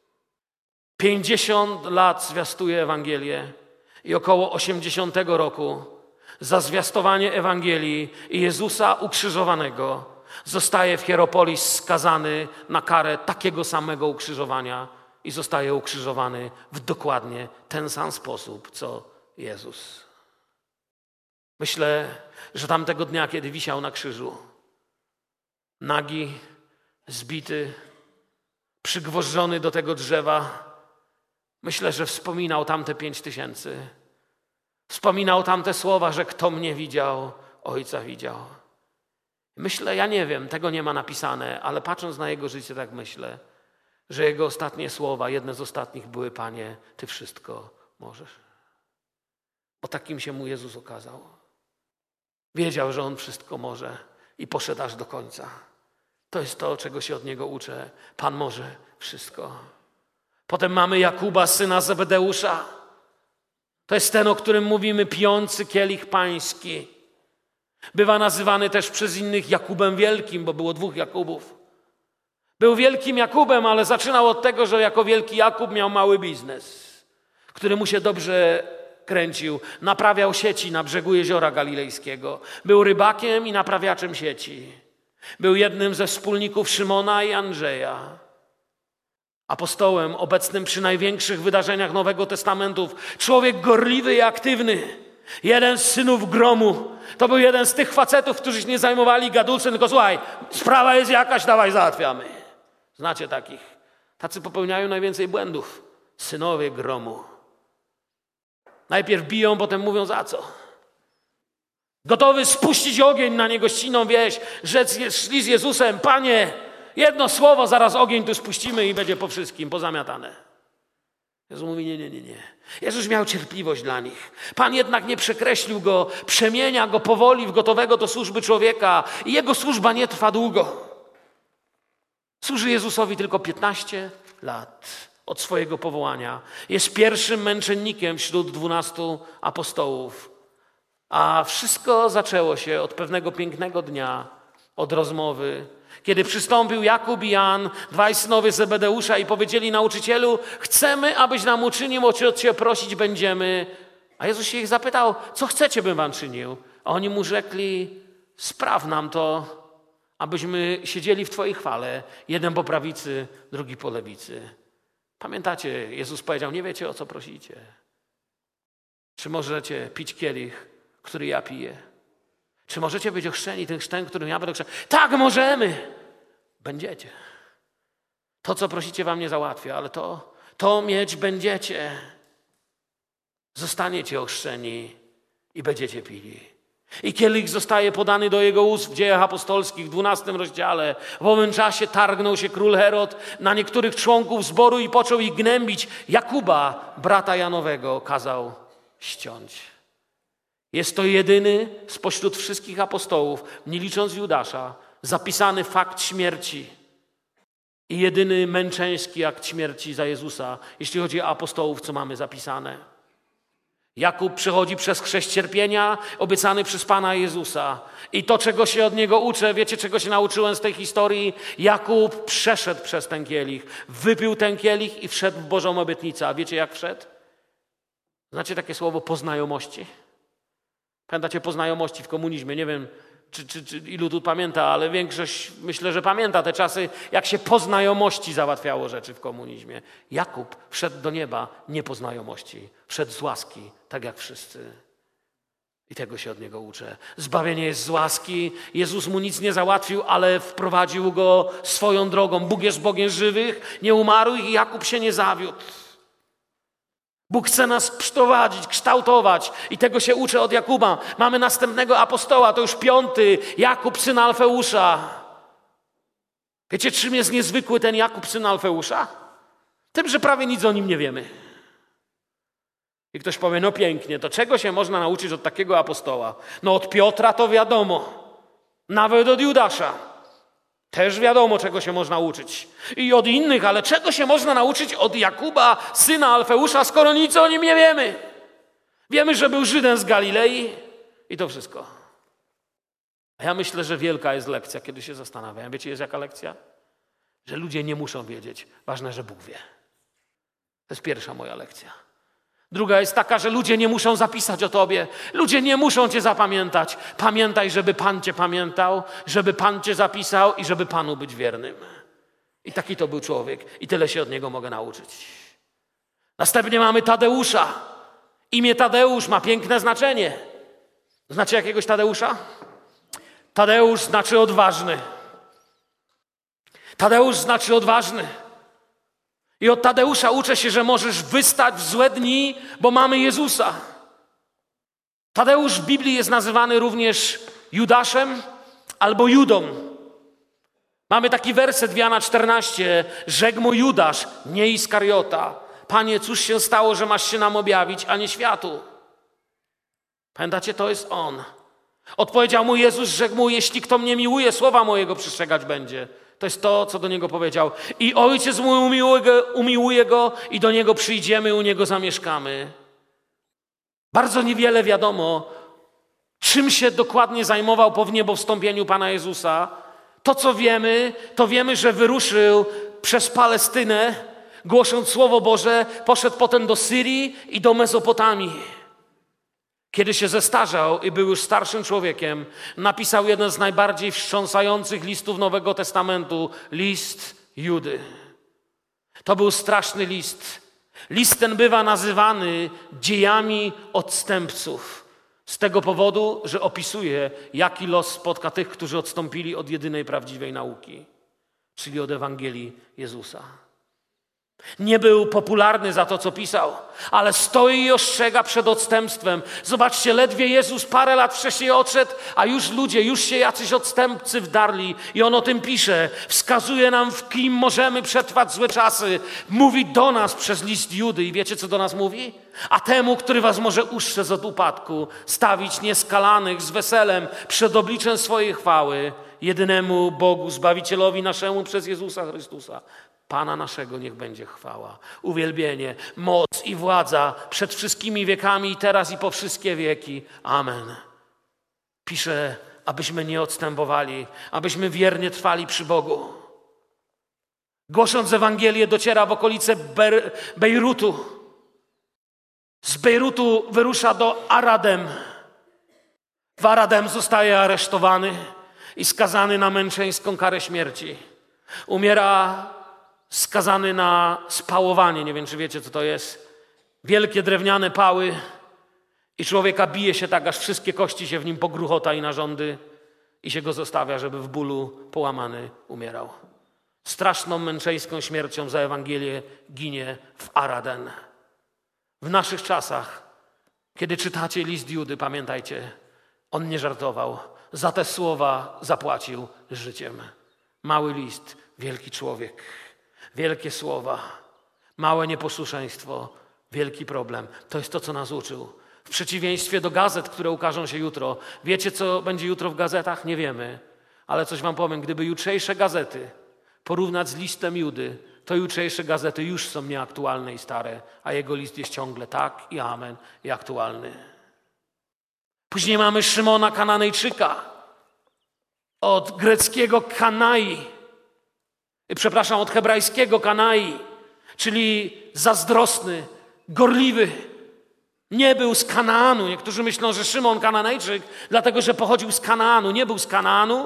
Pięćdziesiąt lat zwiastuje Ewangelię i około osiemdziesiątego roku za zwiastowanie Ewangelii i Jezusa ukrzyżowanego zostaje w Hieropolis skazany na karę takiego samego ukrzyżowania i zostaje ukrzyżowany w dokładnie ten sam sposób, co Jezus. Myślę, że tamtego dnia, kiedy wisiał na krzyżu, nagi, zbity, przygwożdżony do tego drzewa, myślę, że wspominał tamte pięć tysięcy. Wspominał tamte słowa, że kto mnie widział, Ojca widział. Myślę, ja nie wiem, tego nie ma napisane, ale patrząc na jego życie, tak myślę, że jego ostatnie słowa, jedne z ostatnich były, Panie, Ty wszystko możesz. Bo takim się mu Jezus okazał. Wiedział, że On wszystko może i poszedł aż do końca. To jest to, czego się od Niego uczę. Pan może wszystko. Potem mamy Jakuba, syna Zebedeusza. To jest ten, o którym mówimy, pijący kielich pański. Bywa nazywany też przez innych Jakubem Wielkim, bo było dwóch Jakubów. Był wielkim Jakubem, ale zaczynał od tego, że jako wielki Jakub miał mały biznes, który mu się dobrze kręcił. Naprawiał sieci na brzegu Jeziora Galilejskiego. Był rybakiem i naprawiaczem sieci. Był jednym ze wspólników Szymona i Andrzeja. Apostołem obecnym przy największych wydarzeniach Nowego Testamentu. Człowiek gorliwy i aktywny. Jeden z synów gromu. To był jeden z tych facetów, którzy się nie zajmowali gadulcem, tylko słuchaj, sprawa jest jakaś, dawaj załatwiamy. Znacie takich. Tacy popełniają najwięcej błędów. Synowie gromu. Najpierw biją, potem mówią za co. Gotowy spuścić ogień na niegościnną wieś, rzec szli z Jezusem, Panie, jedno słowo, zaraz ogień tu spuścimy i będzie po wszystkim pozamiatane. Jezus mówi, nie, nie, nie, nie. Jezus miał cierpliwość dla nich. Pan jednak nie przekreślił go, przemienia go powoli w gotowego do służby człowieka i jego służba nie trwa długo. Służy Jezusowi tylko piętnaście lat od swojego powołania. Jest pierwszym męczennikiem wśród dwunastu apostołów. A wszystko zaczęło się od pewnego pięknego dnia, od rozmowy, Kiedy przystąpił Jakub i Jan, dwaj synowie Zebedeusza i powiedzieli nauczycielu, chcemy, abyś nam uczynił, o co cię prosić będziemy. A Jezus się ich zapytał, co chcecie, bym wam czynił? A oni mu rzekli, spraw nam to, abyśmy siedzieli w twojej chwale, jeden po prawicy, drugi po lewicy. Pamiętacie, Jezus powiedział, nie wiecie, o co prosicie. Czy możecie pić kielich, który ja piję? Czy możecie być ochrzczeni tym chrztem, którym ja będę ochrzczony? Tak, możemy. Będziecie. To, co prosicie, wam nie załatwię, ale to, to mieć będziecie. Zostaniecie ochrzczeni i będziecie pili. I kielich zostaje podany do jego ust w Dziejach Apostolskich w dwunastym rozdziale. W owym czasie targnął się król Herod na niektórych członków zboru i począł ich gnębić. Jakuba, brata Janowego, kazał ściąć. Jest to jedyny spośród wszystkich apostołów, nie licząc Judasza, zapisany fakt śmierci i jedyny męczeński akt śmierci za Jezusa, jeśli chodzi o apostołów, co mamy zapisane. Jakub przechodzi przez chrzest cierpienia obiecany przez Pana Jezusa. I to, czego się od niego uczę, wiecie, czego się nauczyłem z tej historii? Jakub przeszedł przez ten kielich, wypił ten kielich i wszedł w Bożą obietnicę. A wiecie, jak wszedł? Znacie takie słowo po znajomości? Pamiętacie po znajomości w komunizmie? Nie wiem, czy, czy, czy ilu tu pamięta, ale większość myślę, że pamięta te czasy, jak się po znajomości załatwiało rzeczy w komunizmie. Jakub wszedł do nieba nie po znajomości, wszedł z łaski, tak jak wszyscy. I tego się od niego uczę. Zbawienie jest z łaski. Jezus mu nic nie załatwił, ale wprowadził go swoją drogą. Bóg jest Bogiem żywych, nie umarłych i Jakub się nie zawiódł. Bóg chce nas prowadzić, kształtować i tego się uczę od Jakuba. Mamy następnego apostoła, to już piąty, Jakub, syn Alfeusza. Wiecie, czym jest niezwykły ten Jakub, syn Alfeusza? Tym, że prawie nic o nim nie wiemy. I ktoś powie, no pięknie, to czego się można nauczyć od takiego apostoła? No od Piotra to wiadomo, nawet od Judasza. Też wiadomo, czego się można uczyć. I od innych, ale czego się można nauczyć od Jakuba, syna Alfeusza, skoro nic o nim nie wiemy? Wiemy, że był Żydem z Galilei i to wszystko. A ja myślę, że wielka jest lekcja, kiedy się zastanawiam. Wiecie, jest jaka lekcja? Że ludzie nie muszą wiedzieć. Ważne, że Bóg wie. To jest pierwsza moja lekcja. Druga jest taka, że ludzie nie muszą zapisać o tobie. Ludzie nie muszą cię zapamiętać. Pamiętaj, żeby Pan cię pamiętał, żeby Pan cię zapisał i żeby Panu być wiernym. I taki to był człowiek. I tyle się od niego mogę nauczyć. Następnie mamy Tadeusza. Imię Tadeusz ma piękne znaczenie. Znacie jakiegoś Tadeusza? Tadeusz znaczy odważny. Tadeusz znaczy odważny. I od Tadeusza uczę się, że możesz wystać w złe dni, bo mamy Jezusa. Tadeusz w Biblii jest nazywany również Judaszem albo Judą. Mamy taki werset w Jana czternaście. Rzekł mu Judasz, nie Iskariota. Panie, cóż się stało, że masz się nam objawić, a nie światu? Pamiętacie, to jest on. Odpowiedział mu Jezus, rzekł mu, jeśli kto mnie miłuje, słowa mojego przestrzegać będzie. To jest to, co do niego powiedział. I Ojciec mój umiłuje, umiłuje go i do niego przyjdziemy, u niego zamieszkamy. Bardzo niewiele wiadomo, czym się dokładnie zajmował po wniebowstąpieniu Pana Jezusa. To, co wiemy, to wiemy, że wyruszył przez Palestynę, głosząc Słowo Boże, poszedł potem do Syrii i do Mezopotamii. Kiedy się zestarzał i był już starszym człowiekiem, napisał jeden z najbardziej wstrząsających listów Nowego Testamentu, list Judy. To był straszny list. List ten bywa nazywany dziejami odstępców. Z tego powodu, że opisuje, jaki los spotka tych, którzy odstąpili od jedynej prawdziwej nauki, czyli od Ewangelii Jezusa. Nie był popularny za to, co pisał, ale stoi i ostrzega przed odstępstwem. Zobaczcie, ledwie Jezus parę lat wcześniej odszedł, a już ludzie, już się jacyś odstępcy wdarli. I on o tym pisze. Wskazuje nam, w kim możemy przetrwać złe czasy. Mówi do nas przez list Judy. I wiecie, co do nas mówi? A temu, który was może ustrzec od upadku, stawić nieskalanych z weselem przed obliczem swojej chwały, jedynemu Bogu, Zbawicielowi naszemu przez Jezusa Chrystusa. Pana naszego niech będzie chwała, uwielbienie, moc i władza przed wszystkimi wiekami, teraz i po wszystkie wieki. Amen. Pisze abyśmy nie odstępowali, abyśmy wiernie trwali przy Bogu. Głosząc Ewangelię, dociera w okolice Ber- Bejrutu. Z Bejrutu wyrusza do Aradem. W Aradem zostaje aresztowany i skazany na męczeńską karę śmierci. Umiera skazany na spałowanie. Nie wiem, czy wiecie, co to jest. Wielkie drewniane pały i człowieka bije się tak, aż wszystkie kości się w nim pogruchota i narządy i się go zostawia, żeby w bólu połamany umierał. Straszną męczeńską śmiercią za Ewangelię ginie w Araden. W naszych czasach, kiedy czytacie list Judy, pamiętajcie, on nie żartował. Za te słowa zapłacił życiem. Mały list, wielki człowiek. Wielkie słowa, małe nieposłuszeństwo, wielki problem. To jest to, co nas uczył. W przeciwieństwie do gazet, które ukażą się jutro. Wiecie, co będzie jutro w gazetach? Nie wiemy. Ale coś wam powiem. Gdyby jutrzejsze gazety porównać z listem Judy, to jutrzejsze gazety już są nieaktualne i stare, a jego list jest ciągle tak i amen i aktualny. Później mamy Szymona Kananejczyka. Od greckiego kanai. Przepraszam, od hebrajskiego kanai, czyli zazdrosny, gorliwy. Nie był z Kanaanu. Niektórzy myślą, że Szymon Kananejczyk, dlatego że pochodził z Kanaanu. Nie był z Kanaanu.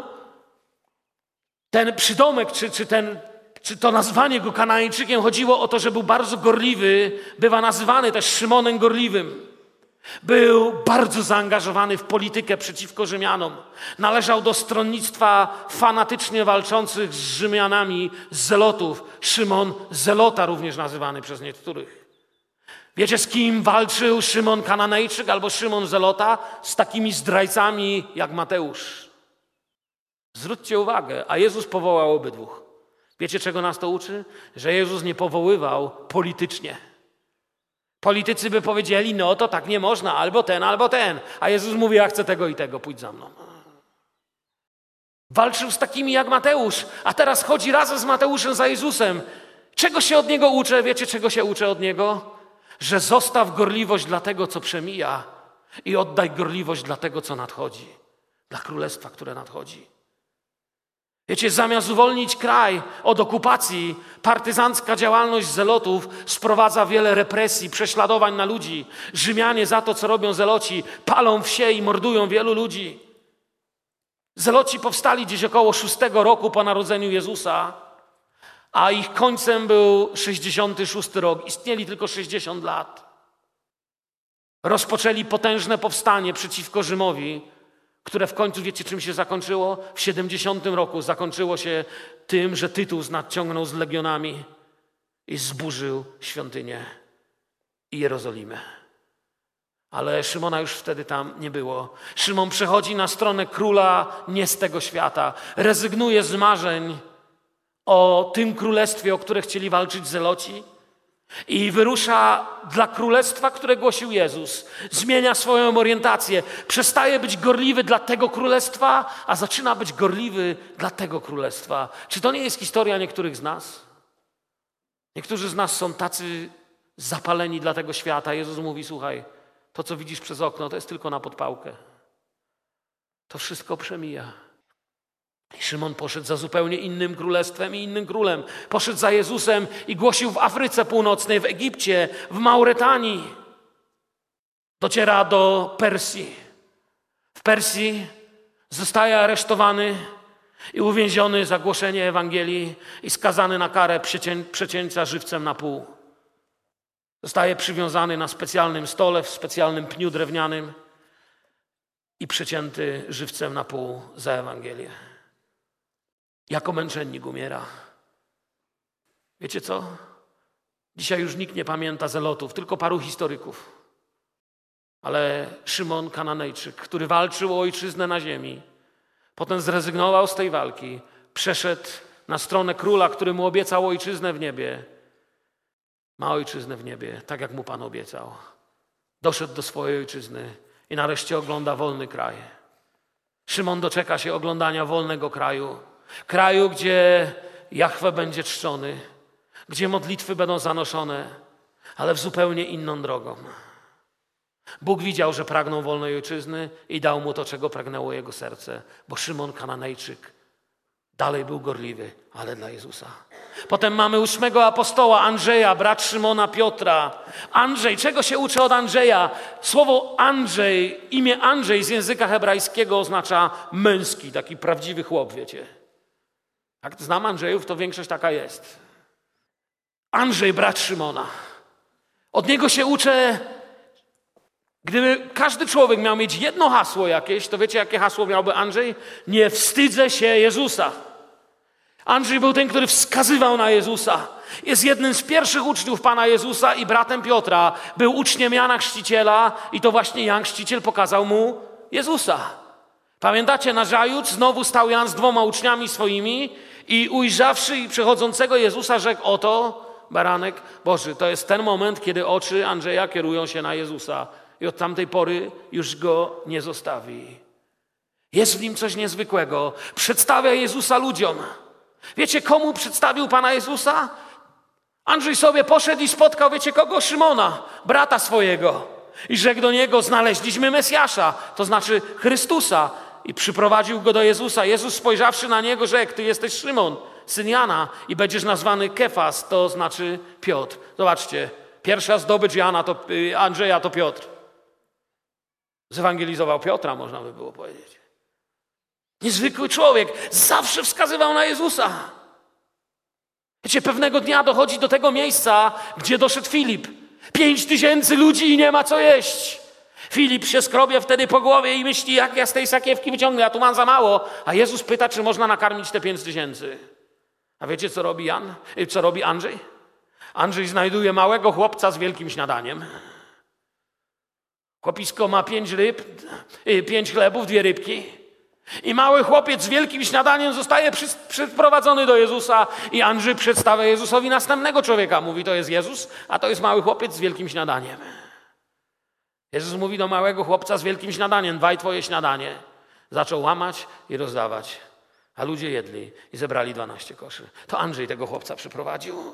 Ten przydomek, czy, czy, ten, czy to nazwanie go Kananejczykiem, chodziło o to, że był bardzo gorliwy. Bywa nazywany też Szymonem Gorliwym. Był bardzo zaangażowany w politykę przeciwko Rzymianom. Należał do stronnictwa fanatycznie walczących z Rzymianami, z zelotów. Szymon Zelota również nazywany przez niektórych. Wiecie, z kim walczył Szymon Kananejczyk albo Szymon Zelota? Z takimi zdrajcami jak Mateusz. Zwróćcie uwagę, a Jezus powołał obydwóch. Wiecie, czego nas to uczy? Że Jezus nie powoływał politycznie. Politycy by powiedzieli, no to tak nie można, albo ten, albo ten. A Jezus mówi, ja chcę tego i tego, pójdź za mną. Walczył z takimi jak Mateusz, a teraz chodzi razem z Mateuszem za Jezusem. Czego się od niego uczę? Wiecie, czego się uczę od niego? Że zostaw gorliwość dla tego, co przemija i oddaj gorliwość dla tego, co nadchodzi. Dla królestwa, które nadchodzi. Wiecie, zamiast uwolnić kraj od okupacji, partyzancka działalność zelotów sprowadza wiele represji, prześladowań na ludzi. Rzymianie za to, co robią zeloci, palą wsie i mordują wielu ludzi. Zeloci powstali gdzieś około szóstego roku po narodzeniu Jezusa, a ich końcem był sześćdziesiąty szósty rok. Istnieli tylko sześćdziesiąt lat. Rozpoczęli potężne powstanie przeciwko Rzymowi, które w końcu, wiecie, czym się zakończyło? W siedemdziesiątym roku zakończyło się tym, że Tytus nadciągnął z legionami i zburzył świątynię i Jerozolimę. Ale Szymona już wtedy tam nie było. Szymon przechodzi na stronę króla nie z tego świata. Rezygnuje z marzeń o tym królestwie, o które chcieli walczyć zeloci. I wyrusza dla królestwa, które głosił Jezus. Zmienia swoją orientację. Przestaje być gorliwy dla tego królestwa, a zaczyna być gorliwy dla tego królestwa. Czy to nie jest historia niektórych z nas? Niektórzy z nas są tacy zapaleni dla tego świata. Jezus mówi, słuchaj, to co widzisz przez okno, to jest tylko na podpałkę. To wszystko przemija. I Szymon poszedł za zupełnie innym królestwem i innym królem. Poszedł za Jezusem i głosił w Afryce Północnej, w Egipcie, w Mauretanii. Dociera do Persji. W Persji zostaje aresztowany i uwięziony za głoszenie Ewangelii i skazany na karę przecię- przecięcia żywcem na pół. Zostaje przywiązany na specjalnym stole, w specjalnym pniu drewnianym i przecięty żywcem na pół za Ewangelię. Jako męczennik umiera. Wiecie co? Dzisiaj już nikt nie pamięta zelotów, tylko paru historyków. Ale Szymon Kananejczyk, który walczył o ojczyznę na ziemi, potem zrezygnował z tej walki, przeszedł na stronę króla, który mu obiecał ojczyznę w niebie. Ma ojczyznę w niebie, tak jak mu Pan obiecał. Doszedł do swojej ojczyzny i nareszcie ogląda wolny kraj. Szymon doczeka się oglądania wolnego kraju. Kraju, gdzie Jahwe będzie czczony, gdzie modlitwy będą zanoszone, ale w zupełnie inną drogą. Bóg widział, że pragnął wolnej ojczyzny i dał mu to, czego pragnęło jego serce, bo Szymon Kananejczyk dalej był gorliwy, ale dla Jezusa. Potem mamy ósmego apostoła Andrzeja, brat Szymona Piotra. Andrzej, czego się uczy od Andrzeja? Słowo Andrzej, imię Andrzej z języka hebrajskiego oznacza męski, taki prawdziwy chłop, wiecie. Jak znam Andrzejów, to większość taka jest. Andrzej, brat Szymona. Od niego się uczę, gdyby każdy człowiek miał mieć jedno hasło jakieś, to wiecie, jakie hasło miałby Andrzej? Nie wstydzę się Jezusa. Andrzej był ten, który wskazywał na Jezusa. Jest jednym z pierwszych uczniów Pana Jezusa i bratem Piotra. Był uczniem Jana Chrzciciela i to właśnie Jan Chrzciciel pokazał mu Jezusa. Pamiętacie, nazajutrz znowu stał Jan z dwoma uczniami swoimi i ujrzawszy przechodzącego Jezusa rzekł: oto baranek Boży. To jest ten moment, kiedy oczy Andrzeja kierują się na Jezusa i od tamtej pory już go nie zostawi. Jest w nim coś niezwykłego. Przedstawia Jezusa ludziom. Wiecie, komu przedstawił Pana Jezusa? Andrzej sobie poszedł i spotkał, wiecie kogo? Szymona, brata swojego. I rzekł do niego: znaleźliśmy Mesjasza, to znaczy Chrystusa. I przyprowadził go do Jezusa. Jezus, spojrzawszy na niego, rzekł: ty jesteś Szymon, syn Jana, i będziesz nazwany Kefas, to znaczy Piotr. Zobaczcie, pierwsza zdobycz Jana to, Andrzeja to Piotr. Zewangelizował Piotra, można by było powiedzieć. Niezwykły człowiek, zawsze wskazywał na Jezusa. Wiecie, pewnego dnia dochodzi do tego miejsca, gdzie doszedł Filip. Pięć tysięcy ludzi i nie ma co jeść. Filip się skrobie wtedy po głowie i myśli: jak ja z tej sakiewki wyciągnę, ja tu mam za mało. A Jezus pyta, czy można nakarmić te pięć tysięcy. A wiecie, co robi Jan? Co robi Andrzej? Andrzej znajduje małego chłopca z wielkim śniadaniem. Chłopisko ma pięć ryb, pięć chlebów, dwie rybki. I mały chłopiec z wielkim śniadaniem zostaje przyprowadzony do Jezusa i Andrzej przedstawia Jezusowi następnego człowieka. Mówi: to jest Jezus, a to jest mały chłopiec z wielkim śniadaniem. Jezus mówi do małego chłopca z wielkim śniadaniem: dwaj twoje śniadanie. Zaczął łamać i rozdawać. A ludzie jedli i zebrali dwanaście koszy. To Andrzej tego chłopca przyprowadził.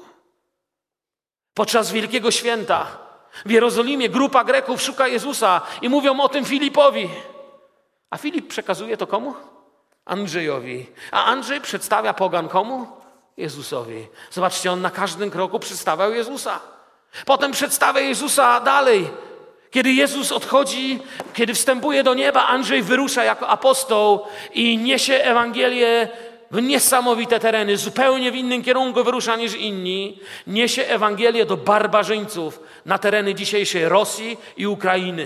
Podczas Wielkiego Święta w Jerozolimie grupa Greków szuka Jezusa i mówią o tym Filipowi. A Filip przekazuje to komu? Andrzejowi. A Andrzej przedstawia pogan komu? Jezusowi. Zobaczcie, on na każdym kroku przedstawiał Jezusa. Potem przedstawia Jezusa dalej. Kiedy Jezus odchodzi, kiedy wstępuje do nieba, Andrzej wyrusza jako apostoł i niesie Ewangelię w niesamowite tereny. Zupełnie w innym kierunku wyrusza niż inni. Niesie Ewangelię do barbarzyńców na tereny dzisiejszej Rosji i Ukrainy.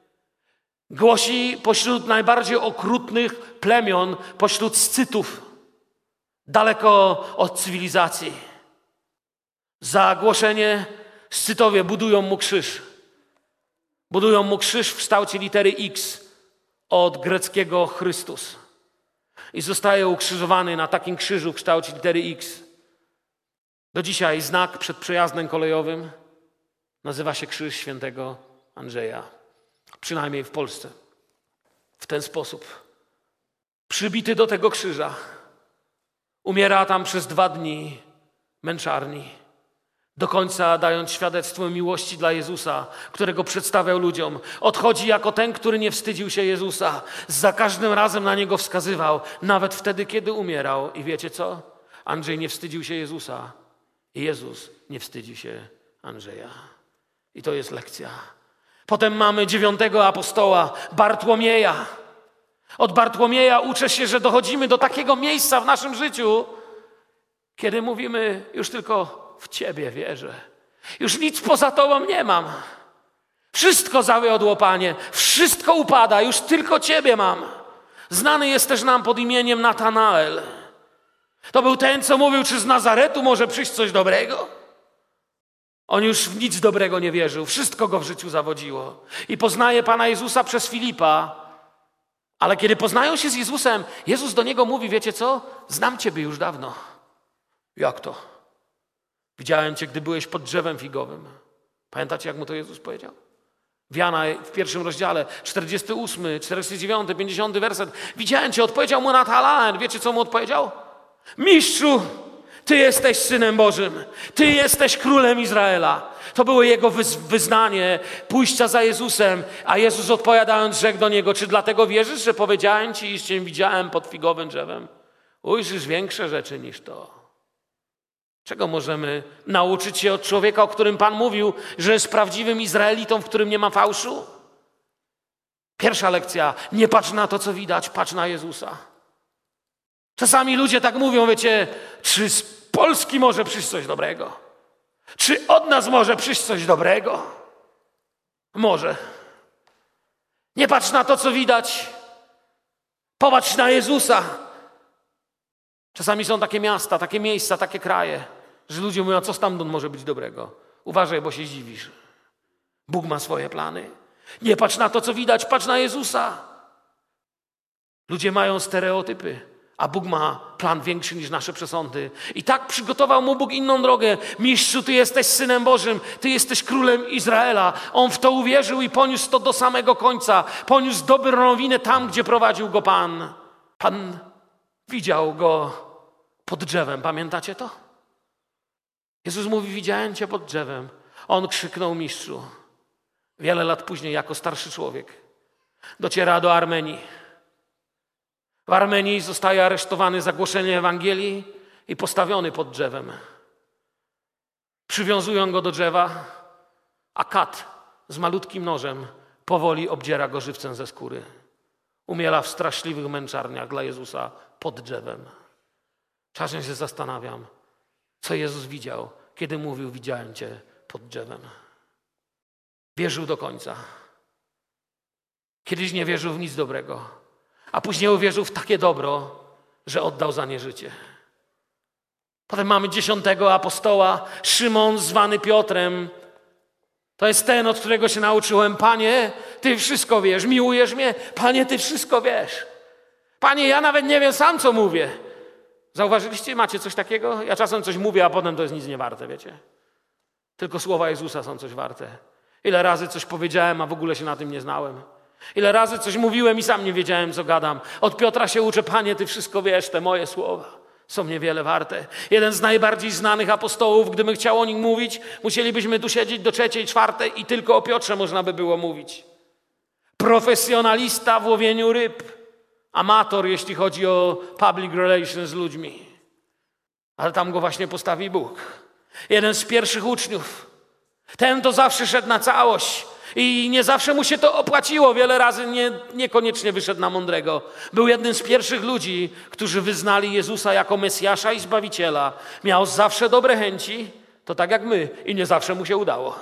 Głosi pośród najbardziej okrutnych plemion, pośród Scytów, daleko od cywilizacji. Za głoszenie Scytowie budują mu krzyż. Budują mu krzyż w kształcie litery X od greckiego Chrystus. I zostaje ukrzyżowany na takim krzyżu w kształcie litery X. Do dzisiaj znak przed przejazdem kolejowym nazywa się Krzyż Świętego Andrzeja. Przynajmniej w Polsce. W ten sposób. Przybity do tego krzyża. Umiera tam przez dwa dni męczarni. Do końca dając świadectwo miłości dla Jezusa, którego przedstawiał ludziom. Odchodzi jako ten, który nie wstydził się Jezusa. Za każdym razem na Niego wskazywał. Nawet wtedy, kiedy umierał. I wiecie co? Andrzej nie wstydził się Jezusa. I Jezus nie wstydzi się Andrzeja. I to jest lekcja. Potem mamy dziewiątego apostoła, Bartłomieja. Od Bartłomieja uczę się, że dochodzimy do takiego miejsca w naszym życiu, kiedy mówimy: już tylko w Ciebie wierzę. Już nic poza Tobą nie mam. Wszystko zawiodło, Panie. Wszystko upada. Już tylko Ciebie mam. Znany jest też nam pod imieniem Natanael. To był ten, co mówił: czy z Nazaretu może przyjść coś dobrego? On już w nic dobrego nie wierzył. Wszystko go w życiu zawodziło. I poznaje Pana Jezusa przez Filipa. Ale kiedy poznają się z Jezusem, Jezus do niego mówi: wiecie co? Znam Ciebie już dawno. Jak to? Widziałem Cię, gdy byłeś pod drzewem figowym. Pamiętacie, jak mu to Jezus powiedział? W Jana w pierwszym rozdziale, czterdziesty ósmy, czterdziesty dziewiąty, pięćdziesiąty werset. Widziałem Cię, odpowiedział mu Natanael. Wiecie, co mu odpowiedział? Mistrzu, Ty jesteś Synem Bożym. Ty jesteś Królem Izraela. To było jego wyznanie pójścia za Jezusem, a Jezus odpowiadając rzekł do niego: czy dlatego wierzysz, że powiedziałem ci, iż cię widziałem pod figowym drzewem? Ujrzysz większe rzeczy niż to. Czego możemy nauczyć się od człowieka, o którym Pan mówił, że jest prawdziwym Izraelitą, w którym nie ma fałszu? Pierwsza lekcja: nie patrz na to, co widać, patrz na Jezusa. Czasami ludzie tak mówią, wiecie, czy z Polski może przyjść coś dobrego? Czy od nas może przyjść coś dobrego? Może. Nie patrz na to, co widać. Popatrz na Jezusa. Czasami są takie miasta, takie miejsca, takie kraje, że ludzie mówią: co stamtąd może być dobrego? Uważaj, bo się zdziwisz. Bóg ma swoje plany. Nie patrz na to, co widać, patrz na Jezusa. Ludzie mają stereotypy, a Bóg ma plan większy niż nasze przesądy. I tak przygotował mu Bóg inną drogę. Mistrzu, Ty jesteś Synem Bożym, Ty jesteś Królem Izraela. On w to uwierzył i poniósł to do samego końca. Poniósł dobrą nowinę tam, gdzie prowadził go Pan. Pan widział go pod drzewem. Pamiętacie to? Jezus mówi: widziałem Cię pod drzewem. On krzyknął: mistrzu. Wiele lat później, jako starszy człowiek, dociera do Armenii. W Armenii zostaje aresztowany za głoszenie Ewangelii i postawiony pod drzewem. Przywiązują go do drzewa, a kat z malutkim nożem powoli obdziera go żywcem ze skóry. Umiera w straszliwych męczarniach dla Jezusa pod drzewem. Czasem się zastanawiam, co Jezus widział, kiedy mówił: widziałem Cię pod drzewem. Wierzył do końca. Kiedyś nie wierzył w nic dobrego, a później uwierzył w takie dobro, że oddał za nie życie. Potem mamy dziesiątego apostoła, Szymon zwany Piotrem. To jest ten, od którego się nauczyłem: Panie, Ty wszystko wiesz, miłujesz mnie? Panie, Ty wszystko wiesz. Panie, ja nawet nie wiem sam, co mówię. Zauważyliście? Macie coś takiego? Ja czasem coś mówię, a potem to jest nic nie warte, wiecie? Tylko słowa Jezusa są coś warte. Ile razy coś powiedziałem, a w ogóle się na tym nie znałem. Ile razy coś mówiłem i sam nie wiedziałem, co gadam. Od Piotra się uczę: Panie, Ty wszystko wiesz, te moje słowa są niewiele warte. Jeden z najbardziej znanych apostołów, gdybym chciał o nim mówić, musielibyśmy tu siedzieć do trzeciej, czwartej i tylko o Piotrze można by było mówić. Profesjonalista w łowieniu ryb. Amator, jeśli chodzi o public relations z ludźmi. Ale tam go właśnie postawi Bóg. Jeden z pierwszych uczniów. Ten to zawsze szedł na całość. I nie zawsze mu się to opłaciło. Wiele razy nie, niekoniecznie wyszedł na mądrego. Był jednym z pierwszych ludzi, którzy wyznali Jezusa jako Mesjasza i Zbawiciela. Miał zawsze dobre chęci, to tak jak my. I nie zawsze mu się udało.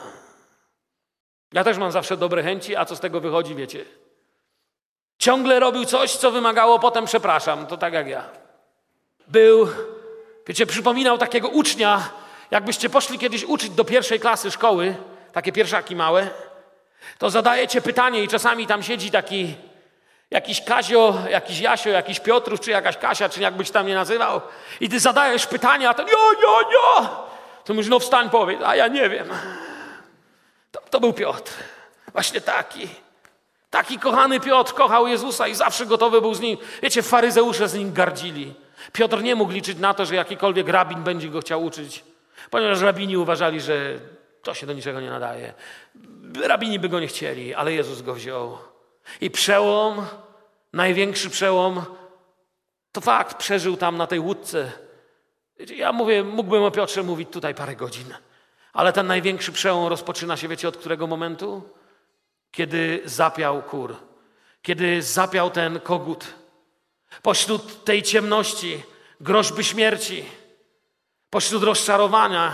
Ja też mam zawsze dobre chęci, a co z tego wychodzi, wiecie? Ciągle robił coś, co wymagało potem przepraszam. To tak jak ja. Był, wiecie, przypominał takiego ucznia, jakbyście poszli kiedyś uczyć do pierwszej klasy szkoły, takie pierwszaki małe, to zadajecie pytanie i czasami tam siedzi taki jakiś Kazio, jakiś Jasio, jakiś Piotruś, czy jakaś Kasia, czy jakbyś tam nie nazywał. I ty zadajesz pytanie, a ten jo, jo, jo. To mówisz: no wstań, powiedz, a ja nie wiem. To, to był Piotr. Właśnie taki. Taki kochany Piotr kochał Jezusa i zawsze gotowy był z nim. Wiecie, faryzeusze z nim gardzili. Piotr nie mógł liczyć na to, że jakikolwiek rabin będzie go chciał uczyć, ponieważ rabini uważali, że to się do niczego nie nadaje. Rabini by go nie chcieli, ale Jezus go wziął. I przełom, największy przełom, to fakt, przeżył tam na tej łódce. Ja mówię, mógłbym o Piotrze mówić tutaj parę godzin, ale ten największy przełom rozpoczyna się, wiecie, od którego momentu? Kiedy zapiał kur, kiedy zapiał ten kogut. Pośród tej ciemności, groźby śmierci, pośród rozczarowania,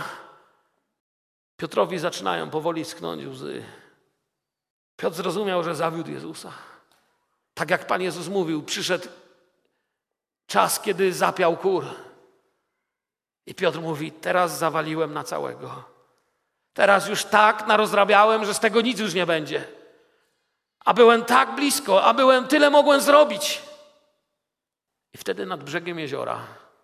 Piotrowi zaczynają powoli sknąć łzy. Piotr zrozumiał, że zawiódł Jezusa. Tak jak Pan Jezus mówił, przyszedł czas, kiedy zapiał kur. I Piotr mówi: teraz zawaliłem na całego. Teraz już tak narozrabiałem, że z tego nic już nie będzie. A byłem tak blisko, a byłem, tyle mogłem zrobić. I wtedy nad brzegiem jeziora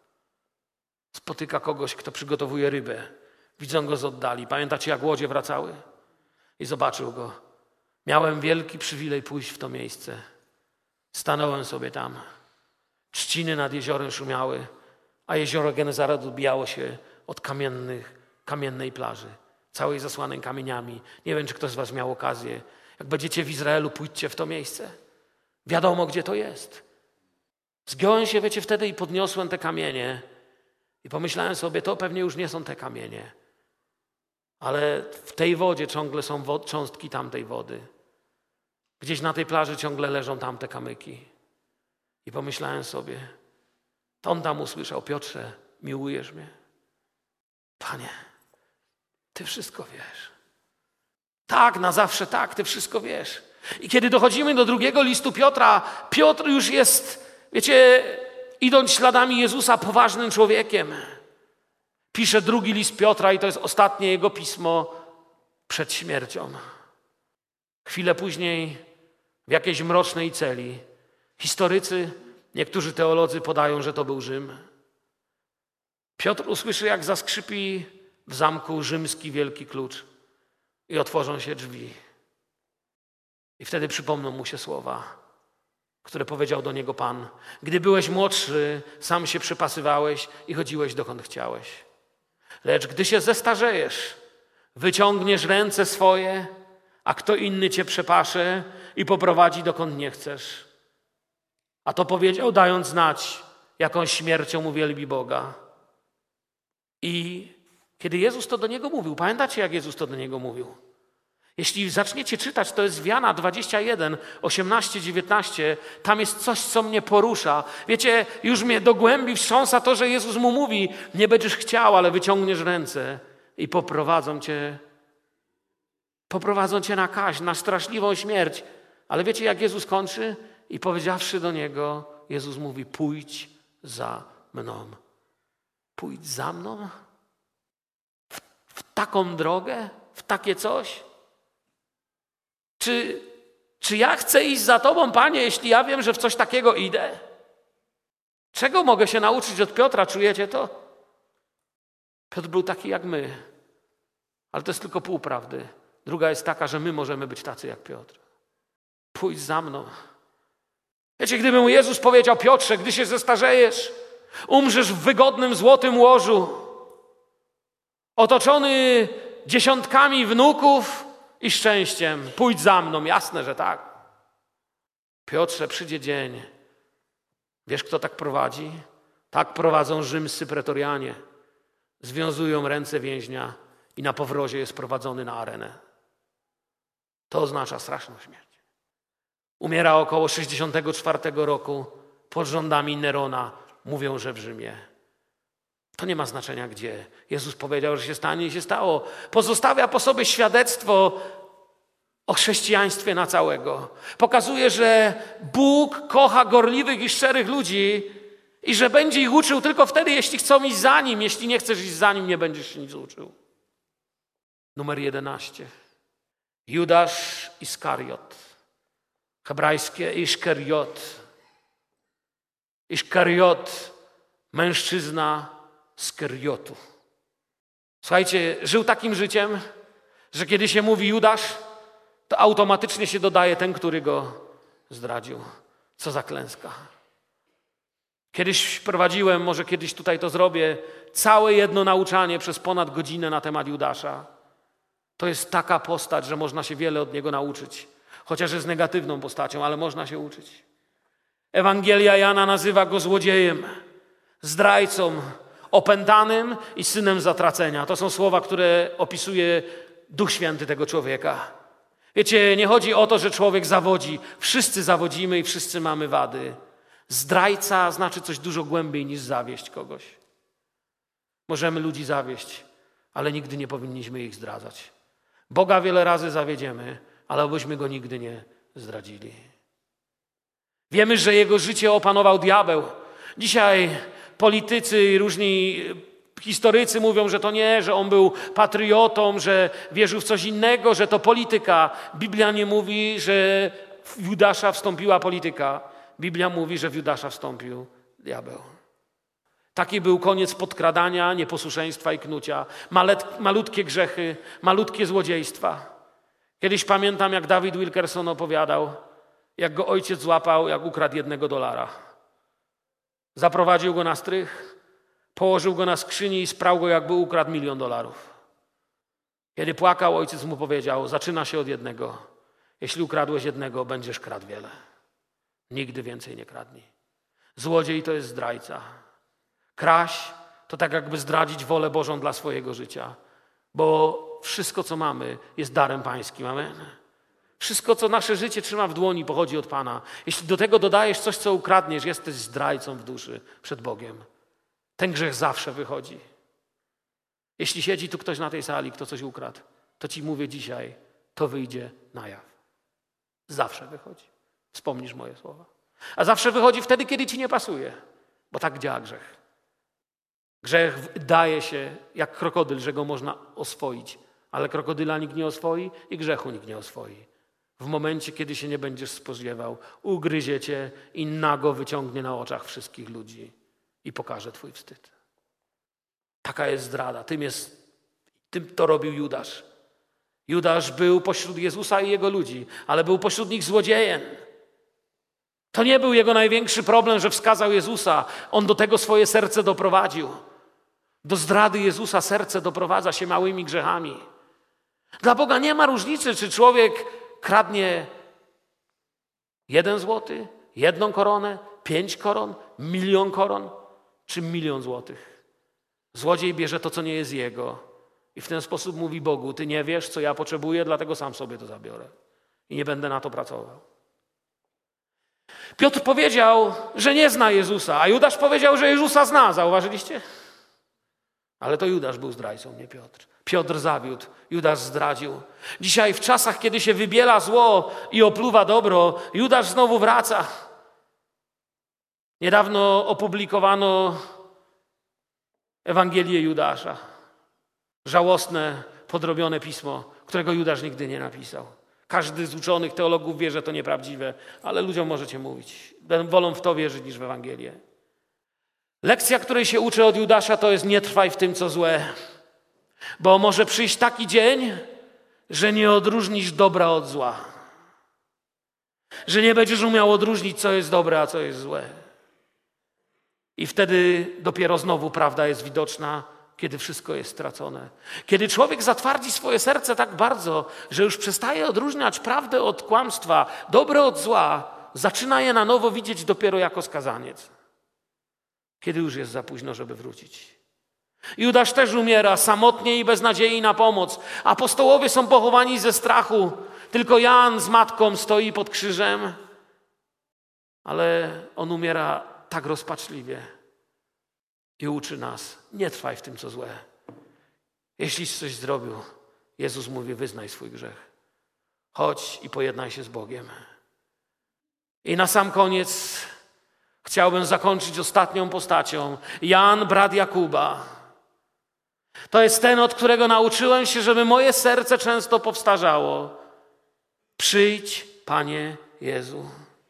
spotyka kogoś, kto przygotowuje rybę. Widzą go z oddali. Pamiętacie, jak łodzie wracały? I zobaczył go. Miałem wielki przywilej pójść w to miejsce. Stanąłem sobie tam. Trzciny nad jeziorem szumiały, a jezioro Genezaret odbijało się od kamiennych, kamiennej plaży, całej zasłanej kamieniami. Nie wiem, czy ktoś z was miał okazję. Jak będziecie w Izraelu, pójdźcie w to miejsce. Wiadomo, gdzie to jest. Zgiąłem się, wiecie, wtedy i podniosłem te kamienie i pomyślałem sobie, to pewnie już nie są te kamienie, ale w tej wodzie ciągle są wod- cząstki tamtej wody. Gdzieś na tej plaży ciągle leżą tamte kamyki. I pomyślałem sobie, to on tam usłyszał: Piotrze, miłujesz mnie? Panie, Ty wszystko wiesz. Tak, na zawsze tak, Ty wszystko wiesz. I kiedy dochodzimy do drugiego listu Piotra, Piotr już jest, wiecie, idąc śladami Jezusa, poważnym człowiekiem. Pisze drugi list Piotra i to jest ostatnie jego pismo przed śmiercią. Chwilę później w jakiejś mrocznej celi historycy, niektórzy teolodzy podają, że to był Rzym. Piotr usłyszy, jak zaskrzypi w zamku rzymski wielki klucz i otworzą się drzwi. I wtedy przypomną mu się słowa, które powiedział do niego Pan: gdy byłeś młodszy, sam się przepasywałeś i chodziłeś dokąd chciałeś. Lecz gdy się zestarzejesz, wyciągniesz ręce swoje, a kto inny cię przepasze i poprowadzi dokąd nie chcesz. A to powiedział, dając znać, jaką śmiercią uwielbi Boga. I kiedy Jezus to do niego mówił, pamiętacie, jak Jezus to do niego mówił? Jeśli zaczniecie czytać, to jest Jana dwadzieścia jeden, osiemnaście, dziewiętnaście, tam jest coś, co mnie porusza. Wiecie, już mnie do głębi wstrząsa to, że Jezus mu mówi: nie będziesz chciał, ale wyciągniesz ręce i poprowadzą cię, poprowadzą cię na kaźń, na straszliwą śmierć. Ale wiecie, jak Jezus kończy? I powiedziawszy do niego, Jezus mówi: pójdź za mną. Pójdź za mną? W, w taką drogę? W takie coś? Czy, czy ja chcę iść za Tobą, Panie, jeśli ja wiem, że w coś takiego idę? Czego mogę się nauczyć od Piotra? Czujecie to? Piotr był taki jak my, ale to jest tylko pół prawdy. Druga jest taka, że my możemy być tacy jak Piotr. Pójdź za mną. Wiecie, gdyby mu Jezus powiedział: Piotrze, gdy się zestarzejesz, umrzesz w wygodnym złotym łożu, otoczony dziesiątkami wnuków i szczęściem, pójdź za mną. Jasne, że tak. Piotrze, przyjdzie dzień. Wiesz, kto tak prowadzi? Tak prowadzą rzymscy pretorianie. Związują ręce więźnia i na powrozie jest prowadzony na arenę. To oznacza straszną śmierć. Umiera około sześćdziesiątego czwartego roku pod rządami Nerona. Mówią, że w Rzymie. To nie ma znaczenia gdzie. Jezus powiedział, że się stanie i się stało. Pozostawia po sobie świadectwo o chrześcijaństwie na całego. Pokazuje, że Bóg kocha gorliwych i szczerych ludzi i że będzie ich uczył tylko wtedy, jeśli chcą iść za Nim. Jeśli nie chcesz iść za Nim, nie będziesz się nic uczył. Numer jedenaście. Judasz Iskariot. Hebrajskie Iszkariot. Iszkariot, mężczyzna z Keriotu. Słuchajcie, żył takim życiem, że kiedy się mówi Judasz, to automatycznie się dodaje ten, który go zdradził. Co za klęska. Kiedyś prowadziłem, może kiedyś tutaj to zrobię, całe jedno nauczanie przez ponad godzinę na temat Judasza. To jest taka postać, że można się wiele od niego nauczyć. Chociaż jest negatywną postacią, ale można się uczyć. Ewangelia Jana nazywa go złodziejem, zdrajcą, opętanym i synem zatracenia. To są słowa, które opisuje Duch Święty tego człowieka. Wiecie, nie chodzi o to, że człowiek zawodzi. Wszyscy zawodzimy i wszyscy mamy wady. Zdrajca znaczy coś dużo głębiej niż zawieść kogoś. Możemy ludzi zawieść, ale nigdy nie powinniśmy ich zdradzać. Boga wiele razy zawiedziemy, ale obyśmy go nigdy nie zdradzili. Wiemy, że jego życie opanował diabeł. Dzisiaj politycy i różni historycy mówią, że to nie, że on był patriotą, że wierzył w coś innego, że to polityka. Biblia nie mówi, że w Judasza wstąpiła polityka. Biblia mówi, że w Judasza wstąpił diabeł. Taki był koniec podkradania, nieposłuszeństwa i knucia. Malet, malutkie grzechy, malutkie złodziejstwa. Kiedyś pamiętam, jak David Wilkerson opowiadał, jak go ojciec złapał, jak ukradł jednego dolara. Zaprowadził go na strych, Położył go na skrzyni i sprał go, jakby ukradł milion dolarów. Kiedy płakał, ojciec mu powiedział, zaczyna się od jednego. Jeśli ukradłeś jednego, będziesz kradł wiele. Nigdy więcej nie kradnij. Złodziej to jest zdrajca. Kraść to tak jakby zdradzić wolę Bożą dla swojego życia. Bo wszystko, co mamy, jest darem pańskim. Amen. Wszystko, co nasze życie trzyma w dłoni, pochodzi od Pana. Jeśli do tego dodajesz coś, co ukradniesz, jesteś zdrajcą w duszy przed Bogiem. Ten grzech zawsze wychodzi. Jeśli siedzi tu ktoś na tej sali, kto coś ukradł, to ci mówię dzisiaj, to wyjdzie na jaw. Zawsze wychodzi. Wspomnisz moje słowa. A zawsze wychodzi wtedy, kiedy ci nie pasuje. Bo tak działa grzech. Grzech daje się jak krokodyl, że go można oswoić. Ale krokodyla nikt nie oswoi i grzechu nikt nie oswoi. W momencie, kiedy się nie będziesz spodziewał, ugryzie cię i nago wyciągnie na oczach wszystkich ludzi i pokaże twój wstyd. Taka jest zdrada. Tym, jest, tym to robił Judasz. Judasz był pośród Jezusa i jego ludzi, ale był pośród nich złodziejem. To nie był jego największy problem, że wskazał Jezusa. On do tego swoje serce doprowadził. Do zdrady Jezusa serce doprowadza się małymi grzechami. Dla Boga nie ma różnicy, czy człowiek kradnie jeden złoty, jedną koronę, pięć koron, milion koron, czy milion złotych. Złodziej bierze to, co nie jest jego i w ten sposób mówi Bogu, ty nie wiesz, co ja potrzebuję, dlatego sam sobie to zabiorę i nie będę na to pracował. Piotr powiedział, że nie zna Jezusa, a Judasz powiedział, że Jezusa zna. Zauważyliście? Ale to Judasz był zdrajcą, nie Piotr. Piotr zawiódł, Judasz zdradził. Dzisiaj w czasach, kiedy się wybiela zło i opluwa dobro, Judasz znowu wraca. Niedawno opublikowano Ewangelię Judasza. Żałosne, podrobione pismo, którego Judasz nigdy nie napisał. Każdy z uczonych teologów wie, że to nieprawdziwe, ale ludziom możecie mówić. Wolą w to wierzyć niż w Ewangelię. Lekcja, której się uczę od Judasza, to jest nie trwaj w tym, co złe. Bo może przyjść taki dzień, że nie odróżnisz dobra od zła. Że nie będziesz umiał odróżnić, co jest dobre, a co jest złe. I wtedy dopiero znowu prawda jest widoczna, kiedy wszystko jest stracone. Kiedy człowiek zatwardzi swoje serce tak bardzo, że już przestaje odróżniać prawdę od kłamstwa, dobre od zła, zaczyna je na nowo widzieć dopiero jako skazaniec. Kiedy już jest za późno, żeby wrócić. Judasz też umiera samotnie i bez nadziei na pomoc. Apostołowie są pochowani ze strachu. Tylko Jan z matką stoi pod krzyżem. Ale on umiera tak rozpaczliwie. I uczy nas, nie trwaj w tym, co złe. Jeśliś coś zrobił, Jezus mówi, wyznaj swój grzech. Chodź i pojednaj się z Bogiem. I na sam koniec chciałbym zakończyć ostatnią postacią. Jan, brat Jakuba. To jest ten, od którego nauczyłem się, żeby moje serce często powtarzało. Przyjdź, Panie Jezu.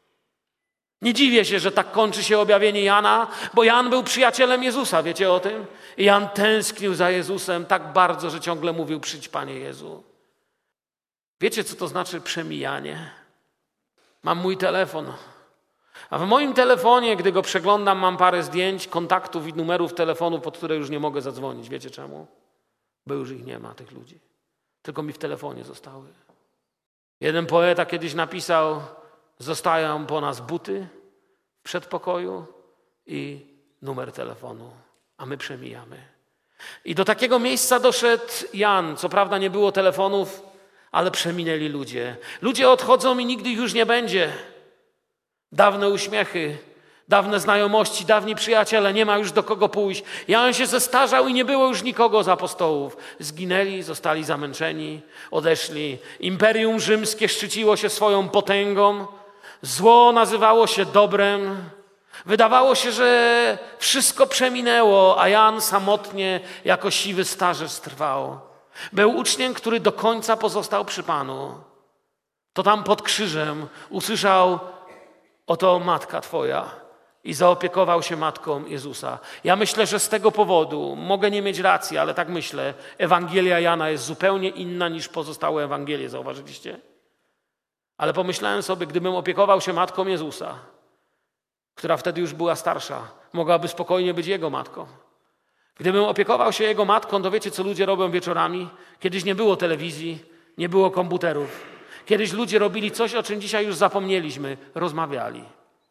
Nie dziwię się, że tak kończy się objawienie Jana, bo Jan był przyjacielem Jezusa, wiecie o tym? I Jan tęsknił za Jezusem tak bardzo, że ciągle mówił, przyjdź, Panie Jezu. Wiecie, co to znaczy przemijanie? Mam mój telefon. A w moim telefonie, gdy go przeglądam, mam parę zdjęć, kontaktów i numerów telefonu, pod które już nie mogę zadzwonić. Wiecie czemu? Bo już ich nie ma, tych ludzi. Tylko mi w telefonie zostały. Jeden poeta kiedyś napisał, zostają po nas buty w przedpokoju i numer telefonu, a my przemijamy. I do takiego miejsca doszedł Jan. Co prawda nie było telefonów, ale przeminęli ludzie. Ludzie odchodzą i nigdy ich już nie będzie. Dawne uśmiechy, dawne znajomości, dawni przyjaciele, nie ma już do kogo pójść. Jan się zestarzał i nie było już nikogo z apostołów. Zginęli, zostali zamęczeni, odeszli. Imperium rzymskie szczyciło się swoją potęgą. Zło nazywało się dobrem. Wydawało się, że wszystko przeminęło, a Jan samotnie jako siwy starzec trwał. Był uczniem, który do końca pozostał przy Panu. To tam pod krzyżem usłyszał: oto matka Twoja, i zaopiekował się matką Jezusa. Ja myślę, że z tego powodu, mogę nie mieć racji, ale tak myślę, Ewangelia Jana jest zupełnie inna niż pozostałe Ewangelie, zauważyliście? Ale pomyślałem sobie, gdybym opiekował się matką Jezusa, która wtedy już była starsza, mogłaby spokojnie być Jego matką. Gdybym opiekował się jego matką, to wiecie, co ludzie robią wieczorami? Kiedyś nie było telewizji, nie było komputerów. Kiedyś ludzie robili coś, o czym dzisiaj już zapomnieliśmy. Rozmawiali.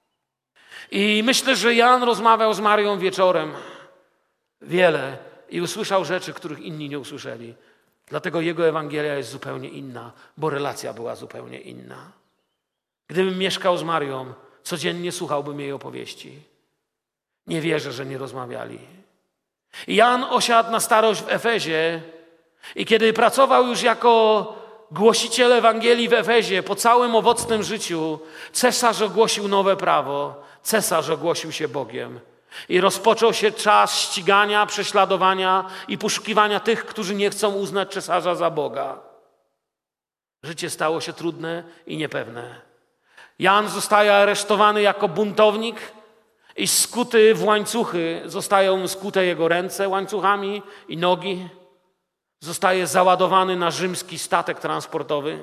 I myślę, że Jan rozmawiał z Marią wieczorem wiele i usłyszał rzeczy, których inni nie usłyszeli. Dlatego jego Ewangelia jest zupełnie inna, bo relacja była zupełnie inna. Gdybym mieszkał z Marią, codziennie słuchałbym jej opowieści. Nie wierzę, że nie rozmawiali. Jan osiadł na starość w Efezie i kiedy pracował już jako głosiciel Ewangelii w Efezie po całym owocnym życiu, cesarz ogłosił nowe prawo, cesarz ogłosił się Bogiem. I rozpoczął się czas ścigania, prześladowania i poszukiwania tych, którzy nie chcą uznać cesarza za Boga. Życie stało się trudne i niepewne. Jan zostaje aresztowany jako buntownik i skuty w łańcuchy, zostają skute jego ręce łańcuchami i nogi. Zostaje załadowany na rzymski statek transportowy.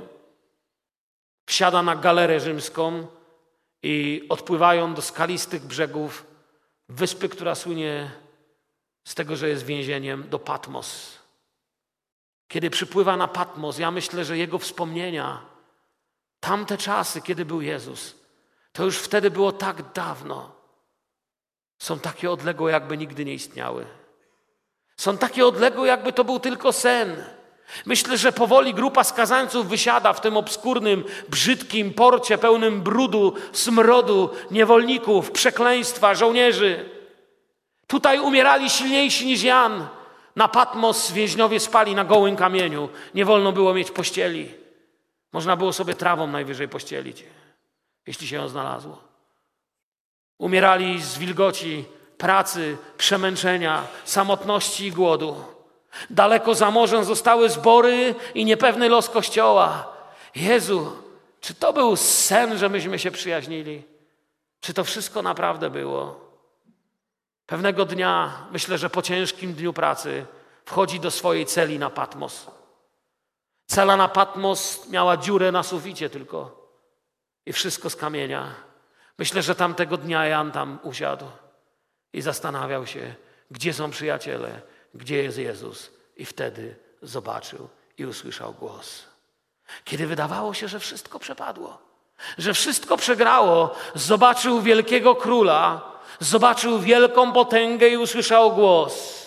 Wsiada na galerę rzymską i odpływają do skalistych brzegów wyspy, która słynie z tego, że jest więzieniem, do Patmos. Kiedy przypływa na Patmos, ja myślę, że jego wspomnienia, tamte czasy, kiedy był Jezus, to już wtedy było tak dawno. Są takie odległe, jakby nigdy nie istniały. Są takie odległe, jakby to był tylko sen. Myślę, że powoli grupa skazańców wysiada w tym obskurnym, brzydkim porcie pełnym brudu, smrodu, niewolników, przekleństwa, żołnierzy. Tutaj umierali silniejsi niż Jan. Na Patmos więźniowie spali na gołym kamieniu. Nie wolno było mieć pościeli. Można było sobie trawą najwyżej pościelić, jeśli się ją znalazło. Umierali z wilgoci, pracy, przemęczenia, samotności i głodu. Daleko za morzem zostały zbory i niepewny los Kościoła. Jezu, czy to był sen, że myśmy się przyjaźnili? Czy to wszystko naprawdę było? Pewnego dnia, myślę, że po ciężkim dniu pracy, wchodzi do swojej celi na Patmos. Cela na Patmos miała dziurę na suficie tylko i wszystko z kamienia. Myślę, że tamtego dnia Jan tam usiadł i zastanawiał się, gdzie są przyjaciele, gdzie jest Jezus. I wtedy zobaczył i usłyszał głos. Kiedy wydawało się, że wszystko przepadło, że wszystko przegrało, zobaczył wielkiego króla, zobaczył wielką potęgę i usłyszał głos.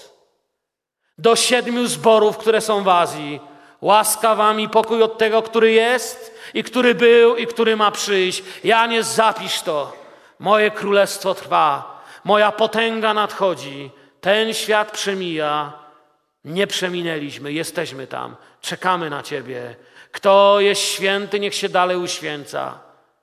Do siedmiu zborów, które są w Azji, łaska wam i pokój od tego, który jest i który był i który ma przyjść. Janie, zapisz to. Moje królestwo trwa, moja potęga nadchodzi, ten świat przemija, nie przeminęliśmy, jesteśmy tam, czekamy na Ciebie. Kto jest święty, niech się dalej uświęca.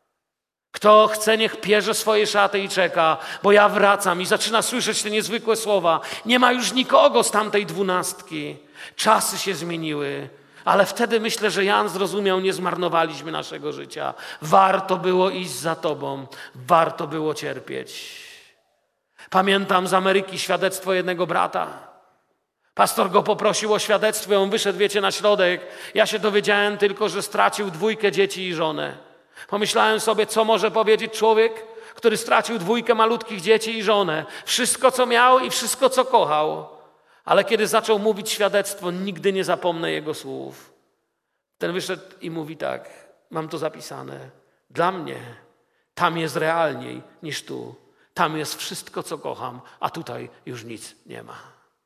Kto chce, niech pierze swoje szaty i czeka, bo ja wracam i zaczyna słyszeć te niezwykłe słowa. Nie ma już nikogo z tamtej dwunastki. Czasy się zmieniły, ale wtedy myślę, że Jan zrozumiał, nie zmarnowaliśmy naszego życia. Warto było iść za Tobą, warto było cierpieć. Pamiętam z Ameryki świadectwo jednego brata. Pastor go poprosił o świadectwo i on wyszedł, wiecie, na środek. Ja się dowiedziałem tylko, że stracił dwójkę dzieci i żonę. Pomyślałem sobie, co może powiedzieć człowiek, który stracił dwójkę malutkich dzieci i żonę. Wszystko, co miał i wszystko, co kochał. Ale kiedy zaczął mówić świadectwo, nigdy nie zapomnę jego słów. Ten wyszedł i mówi tak, mam to zapisane. Dla mnie tam jest realniej niż tu. Tam jest wszystko, co kocham, a tutaj już nic nie ma.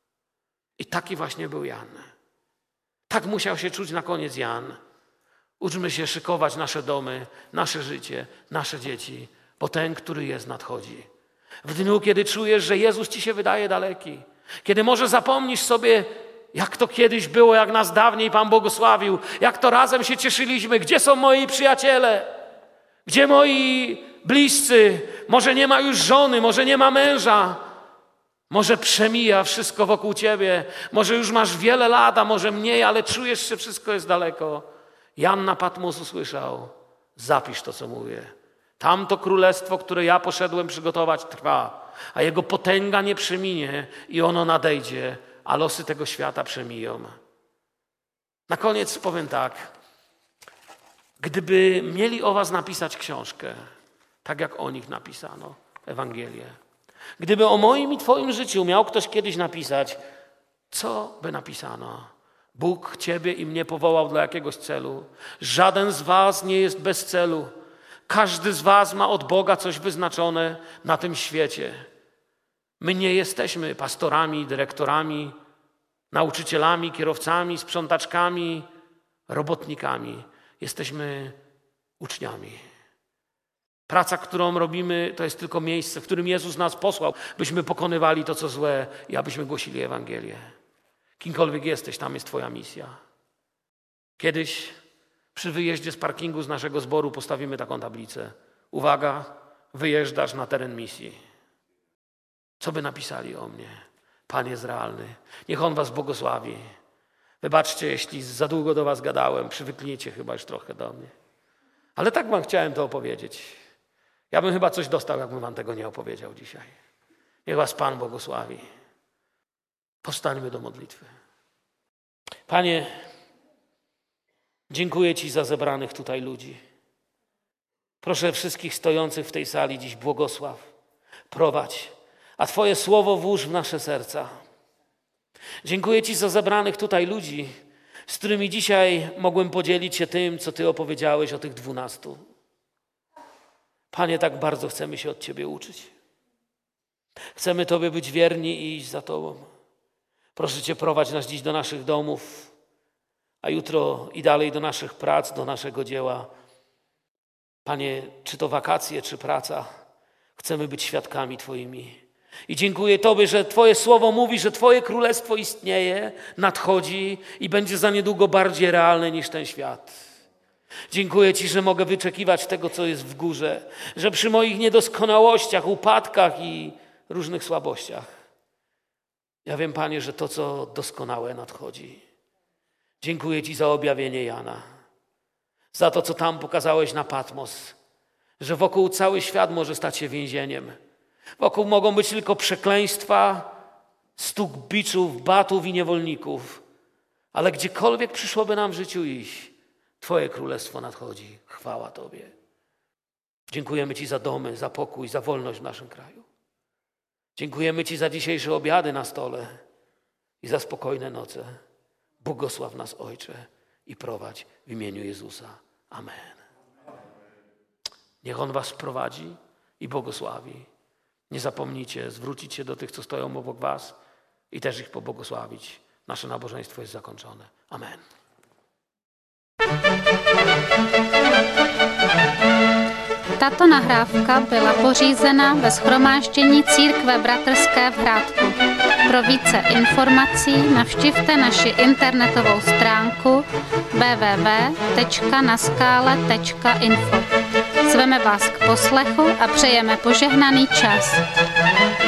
I taki właśnie był Jan. Tak musiał się czuć na koniec Jan. Uczmy się szykować nasze domy, nasze życie, nasze dzieci, bo ten, który jest, nadchodzi. W dniu, kiedy czujesz, że Jezus ci się wydaje daleki, kiedy może zapomnisz sobie, jak to kiedyś było, jak nas dawniej Pan błogosławił, jak to razem się cieszyliśmy, gdzie są moi przyjaciele, gdzie moi bliscy, może nie ma już żony, może nie ma męża, może przemija wszystko wokół ciebie, może już masz wiele lat, a może mniej, ale czujesz, że wszystko jest daleko. Jan na Patmos usłyszał, zapisz to, co mówię. Tamto królestwo, które ja poszedłem przygotować, trwa, a jego potęga nie przeminie i ono nadejdzie, a losy tego świata przemiją. Na koniec powiem tak, gdyby mieli o was napisać książkę, tak jak o nich napisano, Ewangelię, Gdyby o moim i Twoim życiu miał ktoś kiedyś napisać, co by napisano? Bóg Ciebie i mnie powołał dla jakiegoś celu. Żaden z was nie jest bez celu. Każdy z was ma od Boga coś wyznaczone na tym świecie. My nie jesteśmy pastorami, dyrektorami, nauczycielami, kierowcami, sprzątaczkami, robotnikami. Jesteśmy uczniami. Praca, którą robimy, to jest tylko miejsce, w którym Jezus nas posłał, byśmy pokonywali to, co złe i abyśmy głosili Ewangelię. Kimkolwiek jesteś, tam jest Twoja misja. Kiedyś przy wyjeździe z parkingu z naszego zboru postawimy taką tablicę. Uwaga, wyjeżdżasz na teren misji. Co by napisali o mnie? Pan jest realny. Niech On was błogosławi. Wybaczcie, jeśli za długo do was gadałem. Przywykniecie chyba już trochę do mnie. Ale tak wam chciałem to opowiedzieć. Ja bym chyba coś dostał, jakbym wam tego nie opowiedział dzisiaj. Niech was Pan błogosławi. Powstańmy do modlitwy. Panie, dziękuję Ci za zebranych tutaj ludzi. Proszę wszystkich stojących w tej sali dziś błogosław, prowadź, a Twoje słowo włóż w nasze serca. Dziękuję Ci za zebranych tutaj ludzi, z którymi dzisiaj mogłem podzielić się tym, co Ty opowiedziałeś o tych dwunastu. Panie, tak bardzo chcemy się od Ciebie uczyć. Chcemy Tobie być wierni i iść za Tobą. Proszę Cię, prowadź nas dziś do naszych domów, a jutro i dalej do naszych prac, do naszego dzieła. Panie, czy to wakacje, czy praca, chcemy być świadkami Twoimi. I dziękuję Tobie, że Twoje słowo mówi, że Twoje królestwo istnieje, nadchodzi i będzie za niedługo bardziej realne niż ten świat. Dziękuję Ci, że mogę wyczekiwać tego, co jest w górze, że przy moich niedoskonałościach, upadkach i różnych słabościach, ja wiem, Panie, że to, co doskonałe nadchodzi. Dziękuję Ci za objawienie Jana, za to, co tam pokazałeś na Patmos, że wokół cały świat może stać się więzieniem. Wokół mogą być tylko przekleństwa, stuk biczów, batów i niewolników. Ale gdziekolwiek przyszłoby nam w życiu iść, Twoje królestwo nadchodzi. Chwała Tobie. Dziękujemy Ci za domy, za pokój, za wolność w naszym kraju. Dziękujemy Ci za dzisiejsze obiady na stole i za spokojne noce. Błogosław nas, Ojcze, i prowadź w imieniu Jezusa. Amen. Niech On was prowadzi i błogosławi. Nie zapomnijcie zwrócić się do tych, co stoją obok was i też ich pobłogosławić. Nasze nabożeństwo jest zakończone. Amen. Tato nahrávka byla pořízena ve shromáždění Církve bratrské v Hrádku. Pro více informací navštivte naši internetovou stránku w w w tečka naskale tečka info. Zveme vás k poslechu a přejeme požehnaný čas.